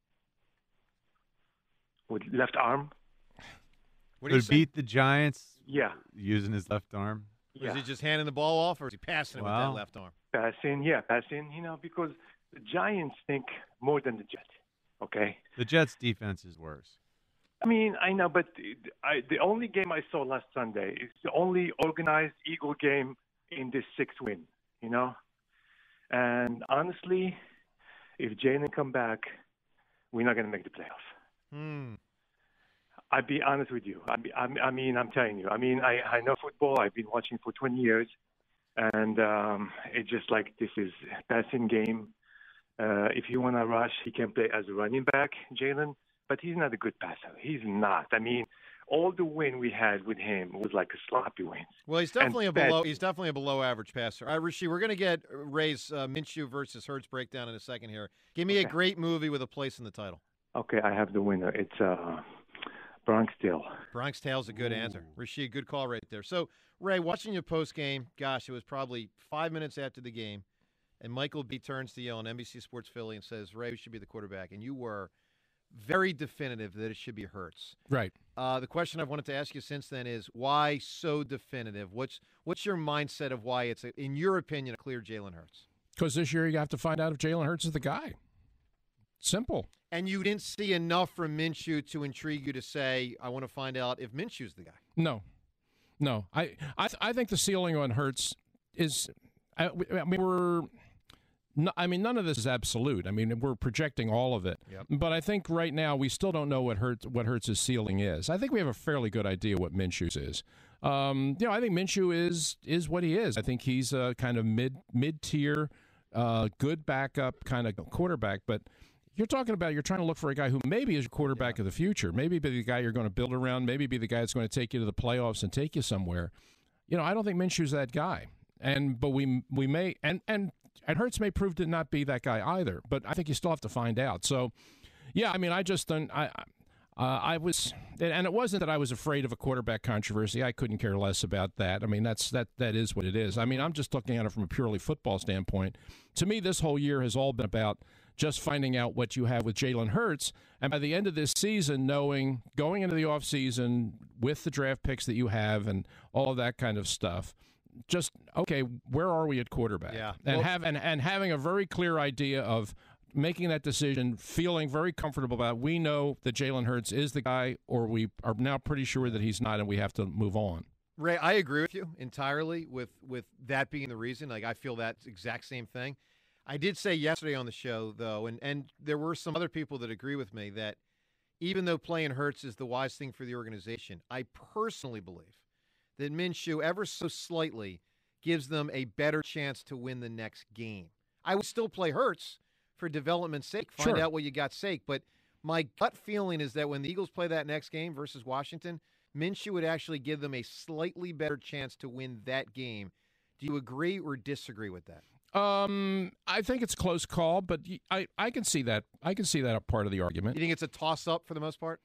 with left arm? What do you Could say? beat the Giants Yeah, using his left arm. yeah. Is he just handing the ball off, or is he passing it with Well- that left arm? Passing, yeah, passing. You know, because the Giants think more than the Jets. Okay. The Jets' defense is worse. I mean, I know, but I, the only game I saw last Sunday is the only organized Eagle game in this sixth win, you know? And honestly, if Jalen come back, we're not going to make the playoff. Hmm. I'll be honest with you. I, I, I mean, I'm telling you. I mean, I, I know football. I've been watching for twenty years. And um, it's just like this is a passing game. Uh, if you want to rush, he can play as a running back, Jalen. But he's not a good passer. He's not. I mean, all the win we had with him was like a sloppy win. Well, he's definitely a And bad- below. He's definitely a below average passer. All right, Rashid, we're going to get Ray's uh, Minshew versus Hurts breakdown in a second here. Give me a Okay. great movie with a place in the title. Okay, I have the winner. It's uh, Bronx Tale. Bronx Tale's a good answer. Rashid, good call right there. So, Ray, watching you post game, gosh, it was probably five minutes after the game, and Michael B. turns to you on N B C Sports Philly and says, Ray should be the quarterback. And you were very definitive that it should be Hurts. Right. Uh, the question I've wanted to ask you since then is, why so definitive? What's what's your mindset of why it's, a, in your opinion, a clear Jalen Hurts? Because this year you have to find out if Jalen Hurts is the guy. simple. And you didn't see enough from Minshew to intrigue you to say, I want to find out if Minshew's the guy. No. No. I I, I think the ceiling on Hurts is I, I mean we're no, I mean none of this is absolute. I mean we're projecting all of it. Yep. But I think right now we still don't know what Hurts what Hurts' ceiling is. I think we have a fairly good idea what Minshew's is. Um, you know, I think Minshew is is what he is. I think he's a kind of mid mid tier, uh, good backup kind of quarterback. But you're talking about you're trying to look for a guy who maybe is your quarterback yeah. of the future. Maybe be the guy you're going to build around. Maybe be the guy that's going to take you to the playoffs and take you somewhere. You know, I don't think Minshew's that guy. And but we we may and and and Hurts may prove to not be that guy either. But I think you still have to find out. So, yeah, I mean, I just don't. I. Uh, I was, and it wasn't that I was afraid of a quarterback controversy. I couldn't care less about that. I mean, that's that that is what it is. I mean, I'm just looking at it from a purely football standpoint. To me, this whole year has all been about just finding out what you have with Jalen Hurts, and by the end of this season, knowing going into the offseason with the draft picks that you have and all of that kind of stuff. Just okay, where are we at quarterback? Yeah, and well, have and, and having a very clear idea of making that decision, feeling very comfortable about it. We know that Jalen Hurts is the guy, or we are now pretty sure that he's not, and we have to move on. Ray, I agree with you entirely with, with that being the reason. Like, I feel that exact same thing. I did say yesterday on the show, though, and, and there were some other people that agree with me, that even though playing Hurts is the wise thing for the organization, I personally believe that Minshew, ever so slightly, gives them a better chance to win the next game. I would still play Hurts for development's sake, find sure. out what you got sake. But my gut feeling is that when the Eagles play that next game versus Washington, Minshew would actually give them a slightly better chance to win that game. Do you agree or disagree with that? Um, I think it's a close call, but I, I can see that. I can see that part of the argument. You think it's a toss-up for the most part?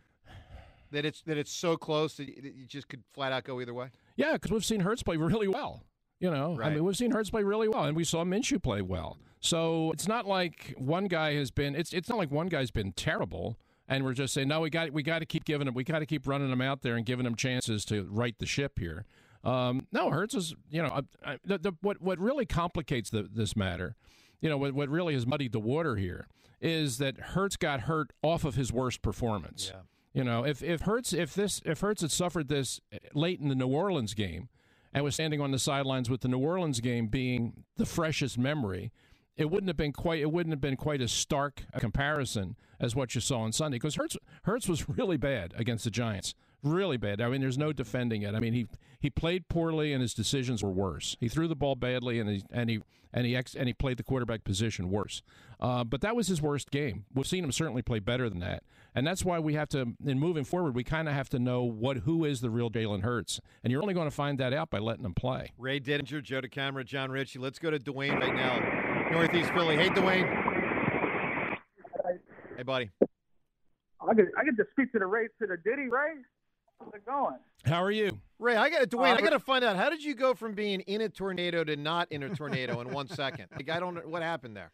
That it's that it's so close that you just could flat out go either way? Yeah, because we've seen Hurts play really well. You know, right. I mean, we've seen Hurts play really well, and we saw Minshew play well. So it's not like one guy has been. It's it's not like one guy's been terrible, and we're just saying no. We got we got to keep giving him. We got to keep running him out there and giving him chances to right the ship here. Um, no, Hurts is. You know, I, the, the, what what really complicates the, this matter, you know, what what really has muddied the water here is that Hurts got hurt off of his worst performance. Yeah. You know, if if Hurts if this if Hurts had suffered this late in the New Orleans game and was standing on the sidelines with the New Orleans game being the freshest memory, it wouldn't have been quite it wouldn't have been quite as stark a comparison as what you saw on Sunday, because Hurts Hurts was really bad against the Giants. Really bad. I mean, there's no defending it. I mean, he he played poorly and his decisions were worse. He threw the ball badly and he and he and he ex, and he played the quarterback position worse. Uh, but that was his worst game. We've seen him certainly play better than that, and that's why we have to. In moving forward, we kind of have to know what who is the real Jalen Hurts, and you're only going to find that out by letting him play. Ray Didinger, Joe DeCamara, John Ritchie. Let's go to Dwayne right now, Northeast Philly. Hey, Dwayne. Hey, buddy. I get I get to speak to the Ray to the Diddy Ray. How's it going? How are you? Ray, I got to Dwayne. Uh, I got to find out, how did you go from being in a tornado to not in a tornado in one second? Like, I don't know what happened there.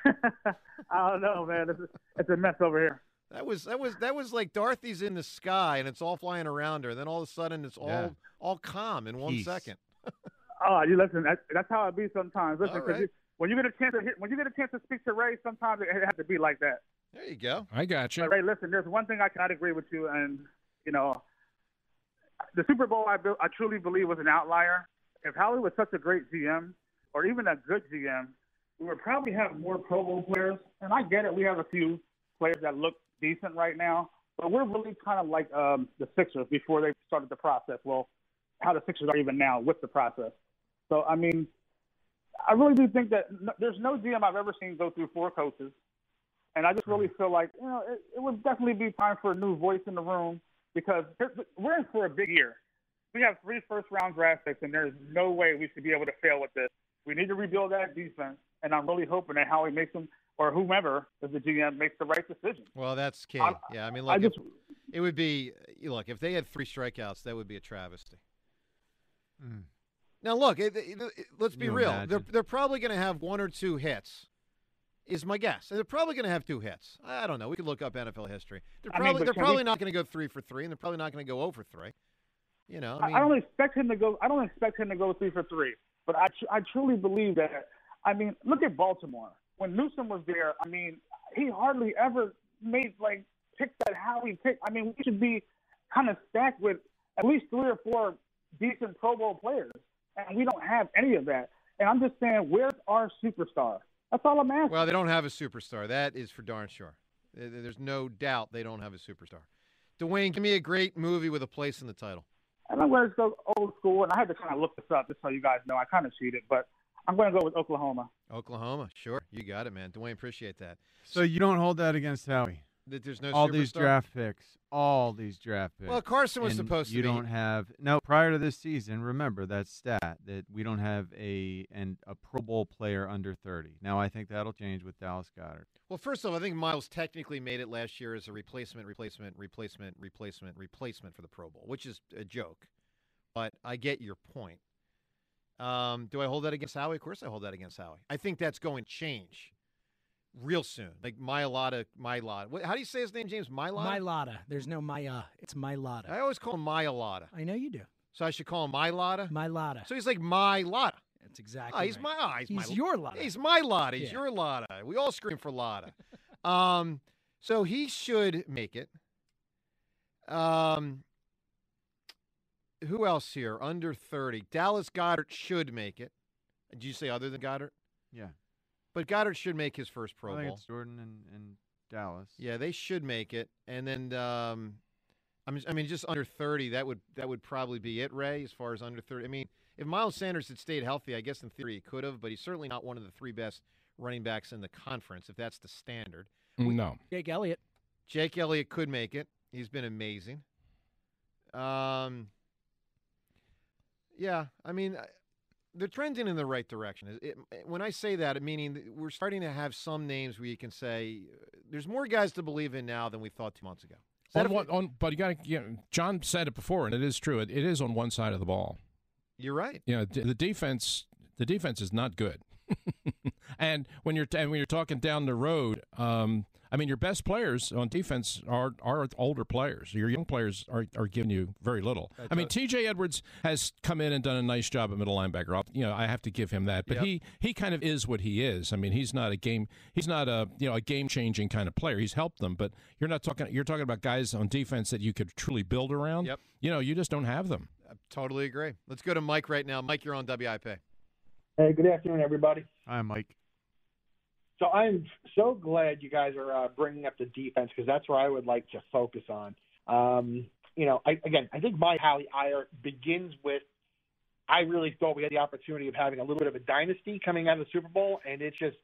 I don't know, man. It's a, it's a mess over here. That was that was that was like Dorothy's in the sky and it's all flying around her. Then all of a sudden it's all Yeah. all calm in one Peace. second. Oh, you listen. That's, that's how it be sometimes. Listen, All 'cause right. you, when you get a chance to hit, when you get a chance to speak to Ray, sometimes it has to be like that. There you go. I got you. But Ray, listen. There's one thing I cannot agree with you, and you know, the Super Bowl I built, I truly believe was an outlier. If Howie was such a great G M, or even a good G M, we would probably have more Pro Bowl players. And I get it. We have a few players that look decent right now, but we're really kind of like um, the Sixers before they started the process. Well, how the Sixers are even now with the process. So, I mean, I really do think that no, there's no G M I've ever seen go through four coaches. And I just really feel like, you know, it, it would definitely be time for a new voice in the room, because we're in for a big year. We have three first-round draft picks, and there's no way we should be able to fail with this. We need to rebuild that defense, and I'm really hoping that Howie makes them, or whomever is the G M, makes the right decision. Well, that's key. I, yeah, I mean, I look, just, if, it would be – look, if they had three strikeouts, that would be a travesty. Mm. Now, look, it, it, it, let's be you real. imagine? They're, they're probably going to have one or two hits, is my guess. And they're probably going to have two hits. I don't know. We could look up N F L history. They're I mean, probably, but they're can probably we- not going to go three for three, and they're probably not going to go over three. You know, I I, mean, I don't expect him to go. I don't expect him to go three for three. But I, tr- I truly believe that. I mean, look at Baltimore. When Newsom was there, I mean, he hardly ever made like picks that Howie picked. I mean, we should be kind of stacked with at least three or four decent Pro Bowl players, and we don't have any of that. And I'm just saying, where's our superstar? That's all I'm asking. Well, they don't have a superstar. That is for darn sure. There's no doubt they don't have a superstar. Dwayne, give me a great movie with a place in the title. And I'm going to go old school, and I had to kind of look this up just so you guys know. I kind of cheated, but I'm going to go with Oklahoma. Oklahoma, sure. You got it, man. Dwayne, appreciate that. So you don't hold that against Howie? That there's no all superstar? these draft picks, all these draft picks. Well, Carson was and supposed to you be. You don't have no prior to this season. Remember that stat that we don't have a and a Pro Bowl player under thirty. Now I think that'll change with Dallas Goedert. Well, first off, I think Miles technically made it last year as a replacement, replacement, replacement, replacement, replacement for the Pro Bowl, which is a joke. But I get your point. Um, do I hold that against Howie? Of course I hold that against Howie. I think that's going to change real soon. Like Mailata, Mailata. What, how do you say his name, James? Mailata? Mailata. There's no Maya. It's Mailata. I always call him Mailata. I know you do. So I should call him Mailata? Mailata. So he's like my Lotta. That's exactly oh, he's right. my oh, he's, he's my, your Lotta. He's my Lotta. He's yeah. your Lotta. We all scream for Lotta. um, so he should make it. Um, who else here? Under thirty. Dallas Goedert should make it. Did you say other than Goedert? Yeah. But Goddard should make his first Pro I think Bowl. it's Jordan and, and Dallas. Yeah, they should make it. And then, um, I mean, I mean, just under thirty, that would that would probably be it, Ray, as far as under thirty. I mean, if Miles Sanders had stayed healthy, I guess in theory he could have, but he's certainly not one of the three best running backs in the conference, if that's the standard. No. Jake Elliott. Jake Elliott could make it. He's been amazing. Um, yeah, I mean, they're trending in the right direction. It, it, when I say that, meaning we're starting to have some names where you can say there's more guys to believe in now than we thought two months ago. On one, on, but you got to. You know, John said it before, and it is true. It, it is on one side of the ball. You're right. You know, the defense. The defense is not good. and when you're and when you're talking down the road, um, I mean, your best players on defense are are older players. Your young players are, are giving you very little. That's I mean, T J Edwards has come in and done a nice job at middle linebacker. You know, I have to give him that. But yep. he he kind of is what he is. I mean, he's not a game he's not a you know a game changing kind of player. He's helped them, but you're not talking you're talking about guys on defense that you could truly build around. Yep. You know, you just don't have them. I totally agree. Let's go to Mike right now. Mike, you're on W I P. Hey, good afternoon, everybody. Hi, Mike. So I'm so glad you guys are uh, bringing up the defense because that's where I would like to focus on. Um, you know, I, again, I think my Howie ire begins with I really thought we had the opportunity of having a little bit of a dynasty coming out of the Super Bowl, and it's just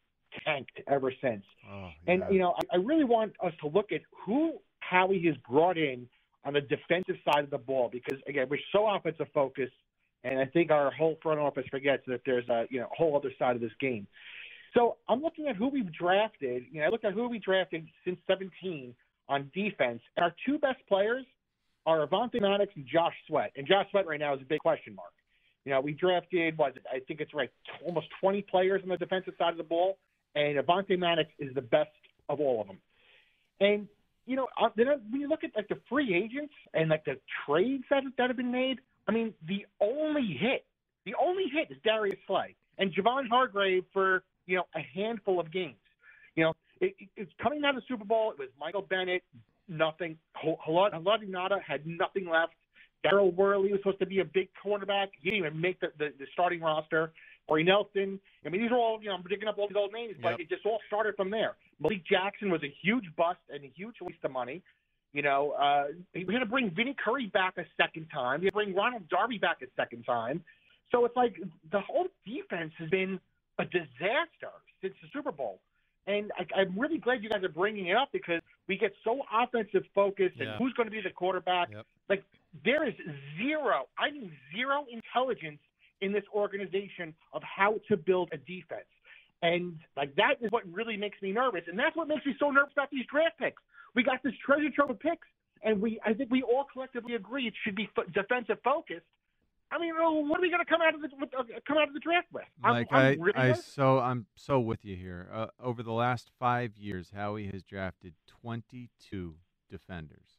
tanked ever since. Oh, yeah. And, you know, I, I really want us to look at who Howie has brought in on the defensive side of the ball because, again, we're so offensive focused, and I think our whole front office forgets that there's a you know whole other side of this game. So I'm looking at who we've drafted. You know, I looked at who we drafted since seventeen on defense, and our two best players are Avonte Maddox and Josh Sweat. And Josh Sweat right now is a big question mark. You know, we drafted, what, I think it's right, almost twenty players on the defensive side of the ball, and Avonte Maddox is the best of all of them. And you know, when you look at like the free agents and like the trades that that have been made. I mean, the only hit, the only hit is Darius Slay and Javon Hargrave for, you know, a handful of games. You know, it, it, it's coming out of the Super Bowl. It was Michael Bennett, nothing. Haloti Ngata had nothing left. Darryl Worley was supposed to be a big cornerback. He didn't even make the, the, the starting roster. Corey Nelson. I mean, these are all, you know, I'm digging up all these old names, but yep. it just all started from there. Malik Jackson was a huge bust and a huge waste of money. You know, uh, we're going to bring Vinny Curry back a second time. We're going to bring Ronald Darby back a second time. So it's like the whole defense has been a disaster since the Super Bowl. And I, I'm really glad you guys are bringing it up because we get so offensive focused and yeah. who's going to be the quarterback. Yep. Like there is zero, I mean zero intelligence in this organization of how to build a defense. And like that is what really makes me nervous. And that's what makes me so nervous about these draft picks. We got this treasure trove of picks, and we I think we all collectively agree it should be f- defensive focused. I mean, what are we going to come out of the with, uh, come out of the draft with? Like I'm, I'm I, really I so I'm so with you here. Uh, over the last five years, Howie has drafted twenty-two defenders,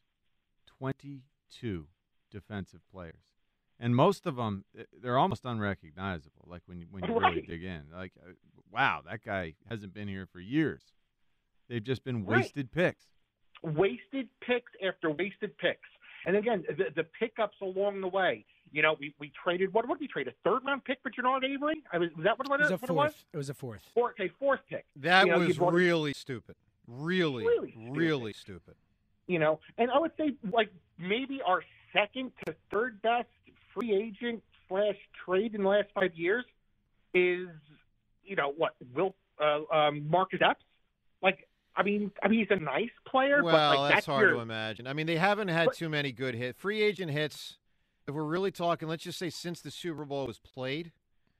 twenty-two defensive players, and most of them they're almost unrecognizable. Like when you, when you right. really dig in, like uh, wow, that guy hasn't been here for years. They've just been Right. wasted picks. Wasted picks after wasted picks. And again, the, the pickups along the way. You know, we, we traded, what, what did we trade? A third round pick for Jernard Avery? I was, was that what, what, It was a what fourth. it was? It was a fourth. Four, okay, fourth pick. That You know, you was brought- really stupid. Really, Really really stupid. stupid. You know, and I would say like maybe our second to third best free agent slash trade in the last five years is, you know, what, Will uh, um, Marcus Epps? Like, I mean, I mean, he's a nice player, Well, but like that's, that's hard your, to imagine. I mean, they haven't had But- too many good hits. Free agent hits, if we're really talking, let's just say since the Super Bowl was played.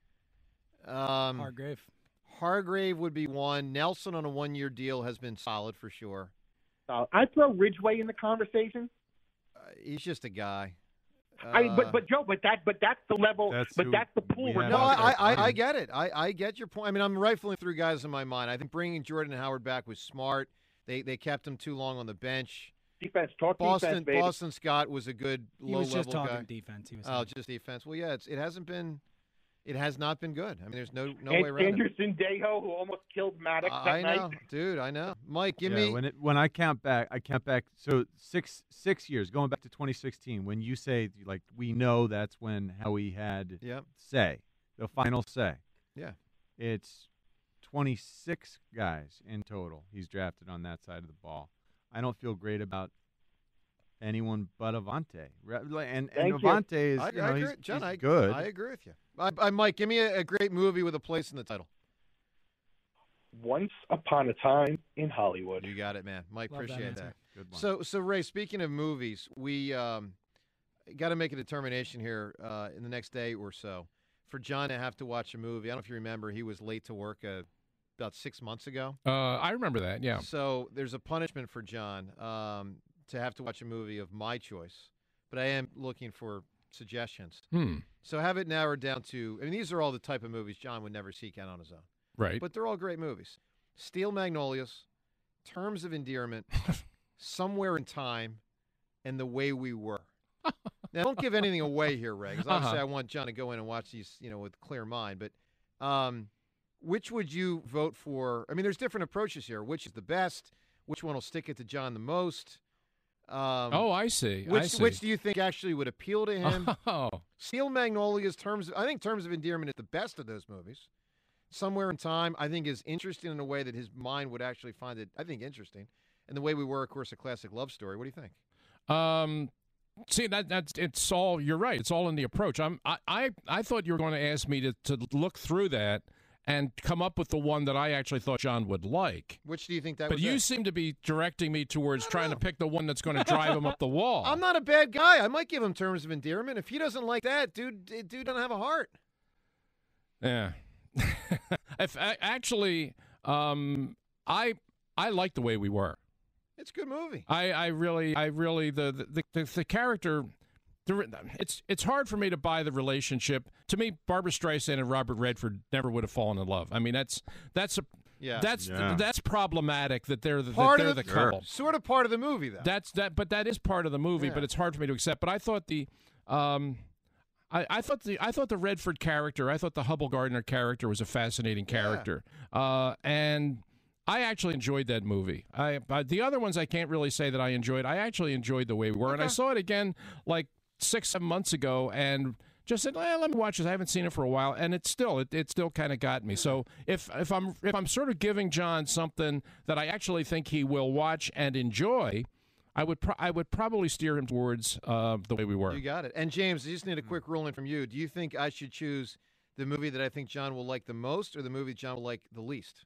Um, Hargrave. Hargrave would be one. Nelson on a one-year deal has been solid for sure. Uh, I'd throw Ridgeway in the conversation. Uh, he's just a guy. I mean, Uh, but but Joe, but that but that's the level. That's but who that's the pool we we're have No, out talking I, there. about. I, I get it. I, I get your point. I mean, I'm rifling through guys in my mind. I think bringing Jordan Howard back was smart. They they kept him too long on the bench. Defense, talk Boston defense, baby. Boston Scott was a good He low was just level talking guy. defense. He was Oh, saying. just defense. Well, yeah, it's, it hasn't been. It has not been good. I mean, there's no no and way around it. Anderson Dejo, who almost killed Maddox that I know, night. dude. I know. Mike, give yeah, me. when it when I count back, I count back. So six six years going back to twenty sixteen. When you say like we know that's when Howie had Yep. say the final say. Yeah. It's twenty-six guys in total he's drafted on that side of the ball. I don't feel great about anyone but Avante. Re- And and Thank you. Avante is I, you I know agree, he's, John. he's I, good. I agree with you. I, I, Mike, give me a, a great movie with a place in the title. Once upon a time in Hollywood. You got it, man. Mike, Love that appreciate answer. that. Good one. So, so Ray, speaking of movies, we um, got to make a determination here uh, in the next day or so for John to have to watch a movie. I don't know if you remember, he was late to work uh, about six months ago. Uh, I remember that. Yeah. So there's a punishment for John um, to have to watch a movie of my choice, but I am looking for suggestions. Hmm. So have it narrowed down to, I mean, these are all the type of movies John would never seek out on his own, Right. but they're all great movies. Steel Magnolias, Terms of Endearment, Somewhere in Time, and The Way We Were. Now, don't give anything away here, Ray, because obviously Uh-huh. I want John to go in and watch these, you know, with clear mind. But um, which would you vote for? I mean, there's different approaches here. Which is the best? Which one will stick it to John the most? Um, oh, I see. I which see. which do you think actually would appeal to him? Oh. Steel Magnolias, Terms. I think Terms of Endearment is the best of those movies. Somewhere in Time, I think, is interesting in a way that his mind would actually find it, I think, interesting. And The Way We Were, of course, a classic love story. What do you think? Um, see that that's it's all. You're right. It's all in the approach. I'm. I I, I thought you were going to ask me to, to look through that and come up with the one that I actually thought John would like. Which do you think that But would you be? seem to be directing me towards trying to pick the one that's going to drive him up the wall. I'm not a bad guy. I might give him Terms of Endearment. If he doesn't like that, dude, dude doesn't have a heart. Yeah. if I, actually, um, I I like The Way We Were. It's a good movie. I, I really, I really, the the, the, the character, the, it's it's hard for me to buy the relationship. To me, Barbara Streisand and Robert Redford never would have fallen in love. I mean, that's that's a Yeah. that's Yeah. that's problematic that they're the, that Part they're of the the, couple. sort of part of the movie, though. That's that, but that is part of the movie. Yeah. But it's hard for me to accept. But I thought the, um, I, I thought the I thought the Redford character, I thought the Hubble Gardner character was a fascinating character, uh, and I actually enjoyed that movie. I, I the other ones I can't really say that I enjoyed. I actually enjoyed The Way We Were, and I Okay. saw it again like six seven months ago, and just said, well, let me watch this. I haven't seen it for a while, and it still it, it still kind of got me. So if if I'm if I'm sort of giving John something that I actually think he will watch and enjoy, I would pro- I would probably steer him towards uh, The Way We Were. You got it. And James, I just need a quick ruling from you. Do you think I should choose the movie that I think John will like the most, or the movie John will like the least?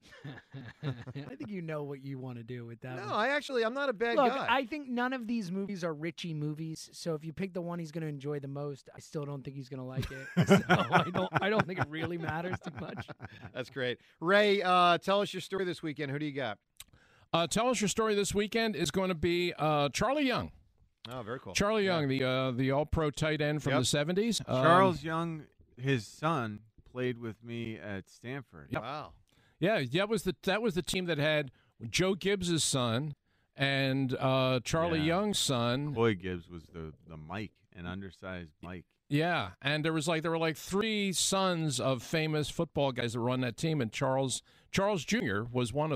I think you know what you want to do with that No, one. I actually, I'm not a bad Look, guy. I think none of these movies are Richie movies. So if you pick the one he's going to enjoy the most, I still don't think he's going to like it. So I don't. I don't think it really matters too much. That's great. Ray, uh, tell us your story this weekend. Who do you got? Uh, tell us your story this weekend is going to be uh, Charlie Young. Oh, very cool. Charlie Young, the uh, the All Pro tight end from Yep. the seventies. Um, Charles Young, his son, played with me at Stanford. Wow. Yeah, that was the that was the team that had Joe Gibbs' son and uh, Charlie Yeah. Young's son. Coy Gibbs was the the Mike, an undersized Mike. Yeah, and there was like there were like three sons of famous football guys that were on that team, and Charles Charles Junior was one of them.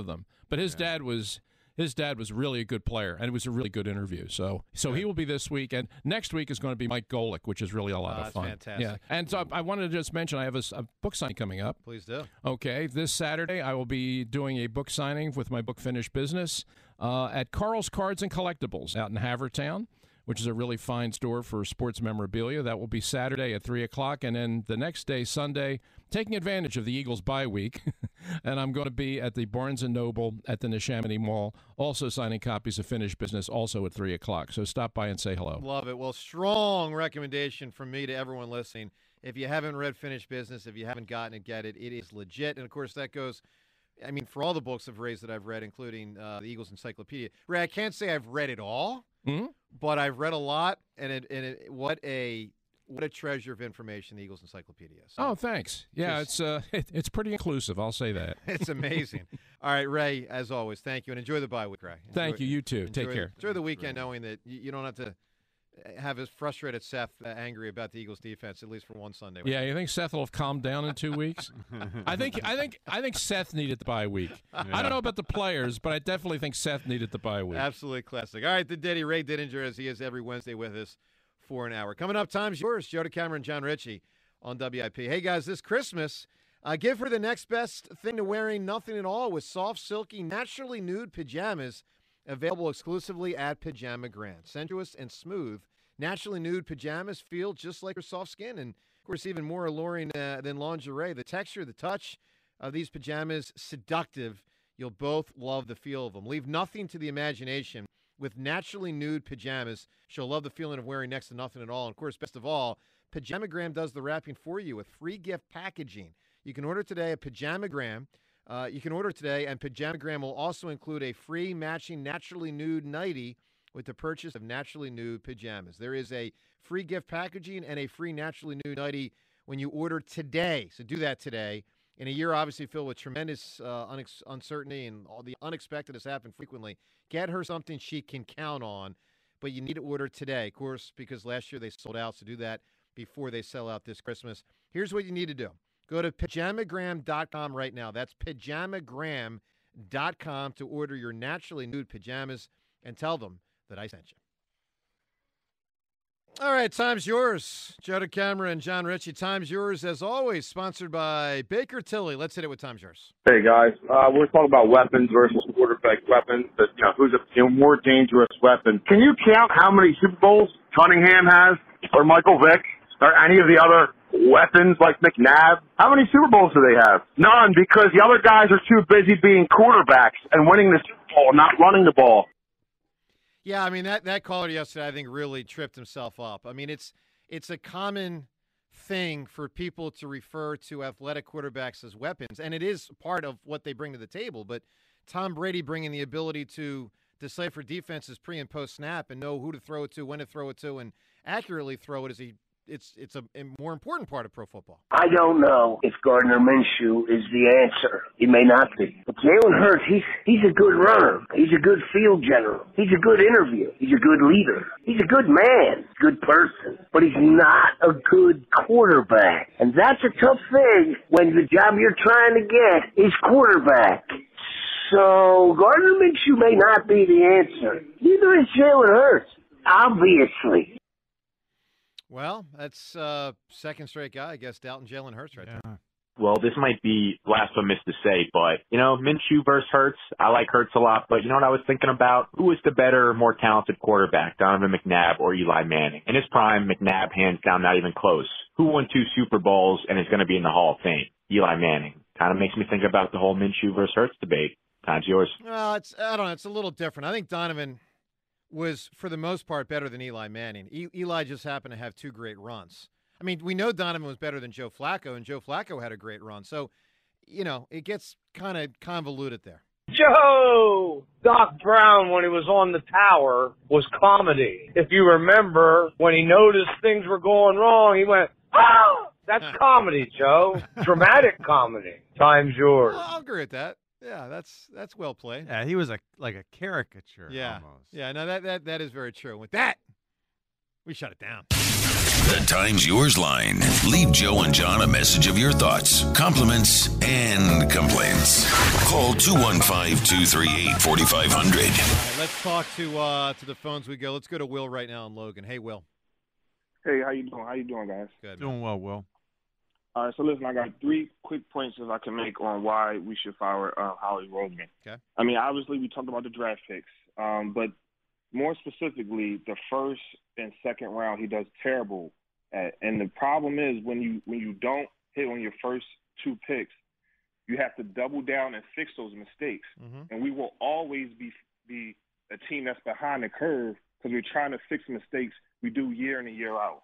But his dad was his dad was really a good player, and it was a really good interview. So so he will be this week, and next week is going to be Mike Golick, which is really a lot Oh, of that's fun. fantastic. Yeah, and so I wanted to just mention I have a, s- a book signing coming up. Please do. Okay, this Saturday I will be doing a book signing with my book Finished Business uh, at Carl's Cards and Collectibles out in Havertown, which is a really fine store for sports memorabilia. That will be Saturday at three o'clock, and then the next day, Sunday, taking advantage of the Eagles' bye week, and I'm going to be at the Barnes and Noble at the Neshaminy Mall, also signing copies of Finished Business, also at three o'clock. So stop by and say hello. Love it. Well, strong recommendation from me to everyone listening. If you haven't read Finished Business, if you haven't gotten it, get it. It is legit. And, of course, that goes, I mean, for all the books of Ray's that I've read, including uh, the Eagles Encyclopedia. Ray, I can't say I've read it all, mm-hmm. but I've read a lot, and it, and it, what a what a treasure of information the Eagles Encyclopedia is. So Oh, thanks. Yeah, just, it's uh, it, it's pretty inclusive. I'll say that. it's amazing. All right, Ray, as always, thank you, and enjoy the bye week, Ray. Enjoy, Thank you. You too. enjoy, Take care. Enjoy the weekend knowing that you, you don't have to have as frustrated Seth uh, angry about the Eagles defense, at least for one Sunday. Yeah, you think Seth will have calmed down in two weeks? I think I think I think Seth needed the bye week. I don't know about the players, but I definitely think Seth needed the bye week. Absolutely classic. All right, the Diddy, Ray Didinger, as he is every Wednesday with us for an hour. Coming up, time's yours. Joe DeCamera and John Ritchie on W I P. Hey, guys, this Christmas, uh, give her the next best thing to wearing nothing at all with soft, silky, naturally nude pajamas available exclusively at Pajamagram. Sensuous and smooth, naturally nude pajamas feel just like your soft skin, and, of course, even more alluring uh, than lingerie. The texture, the touch of these pajamas, seductive. You'll both love the feel of them. Leave nothing to the imagination with naturally nude pajamas. She'll love the feeling of wearing next to nothing at all. And, of course, best of all, Pajamagram does the wrapping for you with free gift packaging. You can order today at Pajamagram. Uh, you can order today, and Pajamagram will also include a free matching naturally nude nightie with the purchase of naturally nude pajamas. There is a free gift packaging and a free naturally nude nightie when you order today. So do that today. In a year obviously filled with tremendous uh, unex- uncertainty and all the unexpected has happened frequently, get her something she can count on, but you need to order today, of course, because last year they sold out, so do that before they sell out this Christmas. Here's what you need to do. Go to pajamagram dot com right now. That's pajamagram dot com to order your naturally nude pajamas and tell them that I sent you. All right, time's yours. Joe DeCamera and John Ritchie, time's yours as always, sponsored by Baker Tilly. Let's hit it with time's yours. Hey guys, uh, we're talking about weapons versus quarterback weapons. But, you know, who's a you know, more dangerous weapon? Can you count how many Super Bowls Cunningham has, or Michael Vick, or any of the other weapons like McNabb? How many Super Bowls do they have? None, because the other guys are too busy being quarterbacks and winning the Super Bowl, not running the ball. Yeah, I mean, that, that caller yesterday, I think, really tripped himself up. I mean, it's it's a common thing for people to refer to athletic quarterbacks as weapons, and it is part of what they bring to the table. But Tom Brady bringing the ability to decipher defenses pre and post snap and know who to throw it to, when to throw it to, and accurately throw it is he. It's it's a, a more important part of pro football. I don't know if Gardner Minshew is the answer. He may not be. But Jalen Hurts, he's, he's a good runner. He's a good field general. He's a good interview. He's a good leader. He's a good man, good person. But he's not a good quarterback. And that's a tough thing when the job you're trying to get is quarterback. So Gardner Minshew may not be the answer. Neither is Jalen Hurts, obviously. Well, that's uh, second straight guy, I guess, Dalton Jalen Hurts right yeah. there. Well, this might be blasphemous to say, but, you know, Minshew versus Hurts, I like Hurts a lot, but you know what I was thinking about? Who was the better, more talented quarterback, Donovan McNabb or Eli Manning? In his prime, McNabb, hands down, not even close. Who won two Super Bowls and is going to be in the Hall of Fame? Eli Manning. Kind of makes me think about the whole Minshew versus Hurts debate. Time's yours. Well, it's I don't know. It's a little different. I think Donovan was, for the most part, better than Eli Manning. E- Eli just happened to have two great runs. I mean, we know Donovan was better than Joe Flacco, and Joe Flacco had a great run. So, you know, it gets kind of convoluted there. Joe! Doc Brown, when he was on the tower, was comedy. If you remember, when he noticed things were going wrong, he went, ah! That's comedy, Joe. Dramatic comedy. Time's yours. Well, I'll agree with that. Yeah, that's that's well played. Yeah, he was a like a caricature Yeah, almost. yeah. No, that that that is very true. With that, we shut it down. The Times Yours line. Leave Joe and John a message of your thoughts, compliments, and complaints. Call two one five, two three eight, four five zero zero. All right, let's talk to uh, to the phones we go. Let's go to Will right now in Logan. Hey, Will. Hey, how you doing? How you doing, guys? Good. Doing well, Will. All right, so listen, I got three quick points that I can make on why we should fire uh, Howie Roseman. Okay. I mean, obviously we talked about the draft picks, um, but more specifically, the first and second round he does terrible at. And the problem is when you when you don't hit on your first two picks, you have to double down and fix those mistakes. Mm-hmm. And we will always be be a team that's behind the curve because we're trying to fix mistakes we do year in and year out.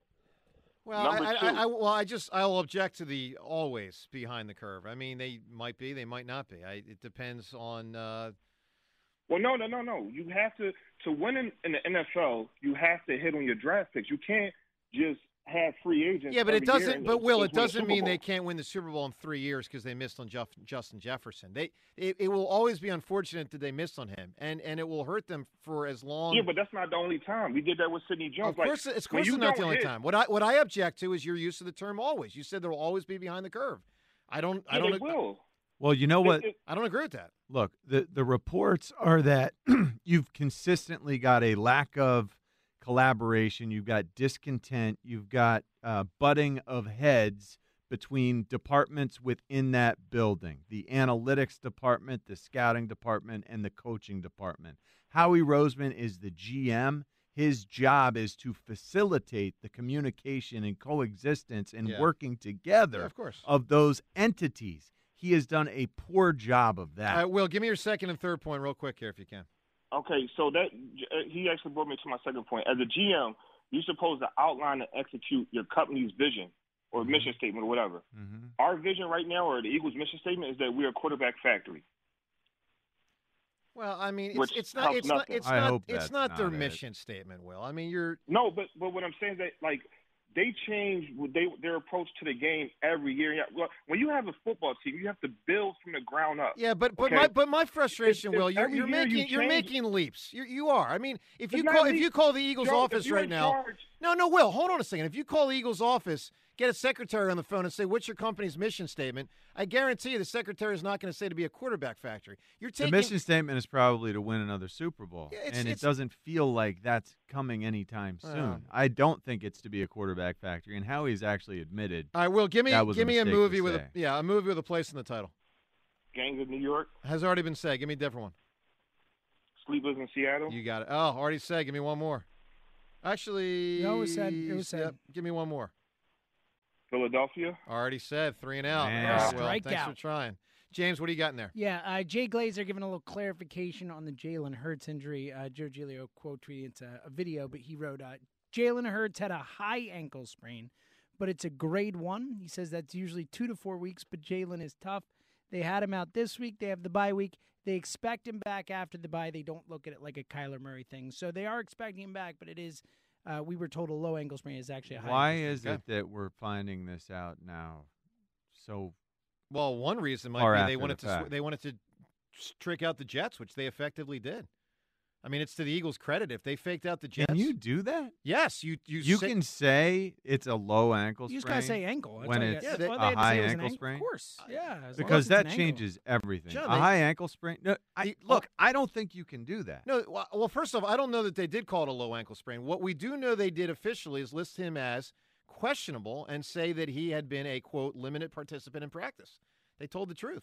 Well, Number I, two. I, I, well, I just I'll object to the always behind the curve. I mean, they might be, they might not be. I, it depends on. Uh, Well, no, no, no, no. You have to to win in, in the N F L. You have to hit on your draft picks. You can't just have free agents. yeah, but it every year doesn't. and But Will, just it win a doesn't Super mean Bowl. they can't win the Super Bowl in three years because they missed on Jeff, Justin Jefferson. They it, it will always be unfortunate that they missed on him, and and it will hurt them for as long. Yeah, but that's not the only time. We did that with Sidney Jones. Of course, like, it's of when course you it's not the don't only hit- time. What I what I object to is your use of the term always. You said there will always be behind the curve. I don't. I Yeah, don't. they will. Well, you know what? I don't agree with that. Look, the, the reports are that you've consistently got a lack of collaboration. You've got discontent. You've got uh, butting of heads between departments within that building, the analytics department, the scouting department, and the coaching department. Howie Roseman is the G M. His job is to facilitate the communication and coexistence and Yeah. working together Yeah, of course. of those entities. He has done a poor job of that. All right, Will, give me your second and third point real quick here if you can. Okay, so that he actually brought me to my second point. As a G M, you're supposed to outline and execute your company's vision or mission statement or whatever. Mm-hmm. Our vision right now, or the Eagles' mission statement, is that we're a quarterback factory. Well, I mean, it's, Which it's not helps it's not nothing. it's I not hope it's that's not their not it. mission statement, Will. I mean, you're No, but but what I'm saying is that like they change they their approach to the game every year. Yeah, well, when you have a football team, you have to build from the ground up. Yeah, but but okay? my but my frustration, It's- Will, it's you're, every you're year making you you're change- making leaps. You you are. I mean, if you It's not call if leaps. you call the Eagles Joe, if office you're right in now, charge- no no Will, hold on a second. If you call the Eagles office, get a secretary on the phone and say, "What's your company's mission statement?" I guarantee you, the secretary is not going to say to be a quarterback factory. You're The taking mission statement is probably to win another Super Bowl, Yeah, it's- and it it's- doesn't feel like that's coming anytime soon. Uh. I don't think it's to be a quarterback factory, and Howie's actually admitted. All right, Will, give me that was give me a mistake to movie with a say. yeah a movie with a place in the title. Gangs of New York, Has already been said. Give me a different one. Sleepers in Seattle. You got it. Oh, already said. Give me one more. Actually, No, it was said. It was said. Yep, give me one more. Philadelphia. Already said. Three and out. Man. All right, Will, thanks Strikeout. for trying. James, what do you got in there? Yeah, uh, Jay Glazer giving a little clarification on the Jalen Hurts injury. Uh, Joe Giglio quote tweeted a, a video, but he wrote, uh, Jalen Hurts had a high ankle sprain, but it's a grade one. He says that's usually two to four weeks, but Jalen is tough. They had him out this week. They have the bye week. They expect him back after the bye. They don't look at it like a Kyler Murray thing. So they are expecting him back, but it is, uh, we were told a low ankle sprain is actually a high Why ankle is sprain. it that we're finding this out now? So Well, one reason might Or be after they the wanted to fact. sw- they wanted to s- trick out the Jets, which they effectively did. I mean, it's to the Eagles' credit if they faked out the Jets. can you do that? Yes, you you, You say- can say it's a low ankle You sprain. just gotta say ankle. That's when all you it's got- Yeah, well, a they had to say high it was an ankle sprain. Of course, yeah. as long as Because it's that an ankle. changes everything. Joe, a they- high ankle sprain. No, I, The- look, I don't think you can do that. No, well, well, first off, I don't know that they did call it a low ankle sprain. What we do know they did officially is list him as questionable and say that he had been a quote limited participant in practice. They told the truth.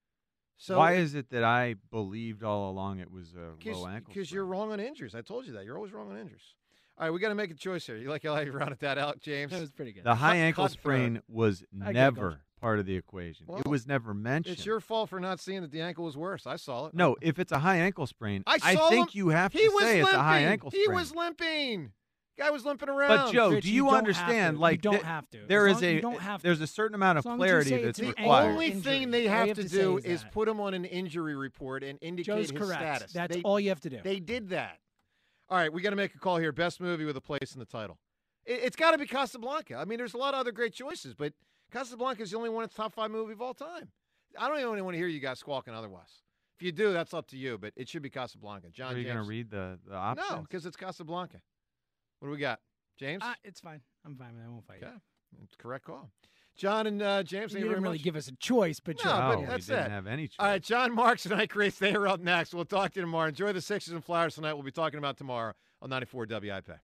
So Why is it that I believed all along it was a low ankle? Because you're wrong on injuries. I told you that. You're always wrong on injuries. All right, we got to make a choice here. You like how I rounded that out, James? That was pretty good. The high Cut- ankle cutthroat. sprain was I get it, never Coach. part of the equation. Well, it was never mentioned. It's your fault for not seeing that the ankle was worse. I saw it. No, if it's a high ankle sprain, I saw think him. you have he to was say limping. it's a high ankle sprain. He was limping. Guy was limping around. But Joe, Rich, do you you, don't understand? have to. Like You don't th- have to. There As is long- a you don't have to. there's a certain amount of As long as you clarity say that's it's an the required. only injury. thing they All have you to have to say do is is that. put him on an injury report and indicate Joe's his correct. status. That's They- all you have to do. They did that. All right, we got to make a call here. Best movie with a place in the title. It, it's got to be Casablanca. I mean, there's a lot of other great choices, but Casablanca is the only one that's top five movie of all time. I don't even want to hear you guys squawking otherwise. If you do, that's up to you, but it should be Casablanca. John Are you James. going to read the, the options? No, because it's Casablanca. What do we got? James? Uh, it's fine. I'm fine with it. I won't fight Okay. you. It's correct call. John and uh, James, You thank you didn't very really much. give us a choice, but No, sure. but we that's didn't it. have any choice. All right, John Marks and Ike Race, they are up next. We'll talk to you tomorrow. Enjoy the Sixers and Flyers tonight. We'll be talking about tomorrow on ninety-four W I P.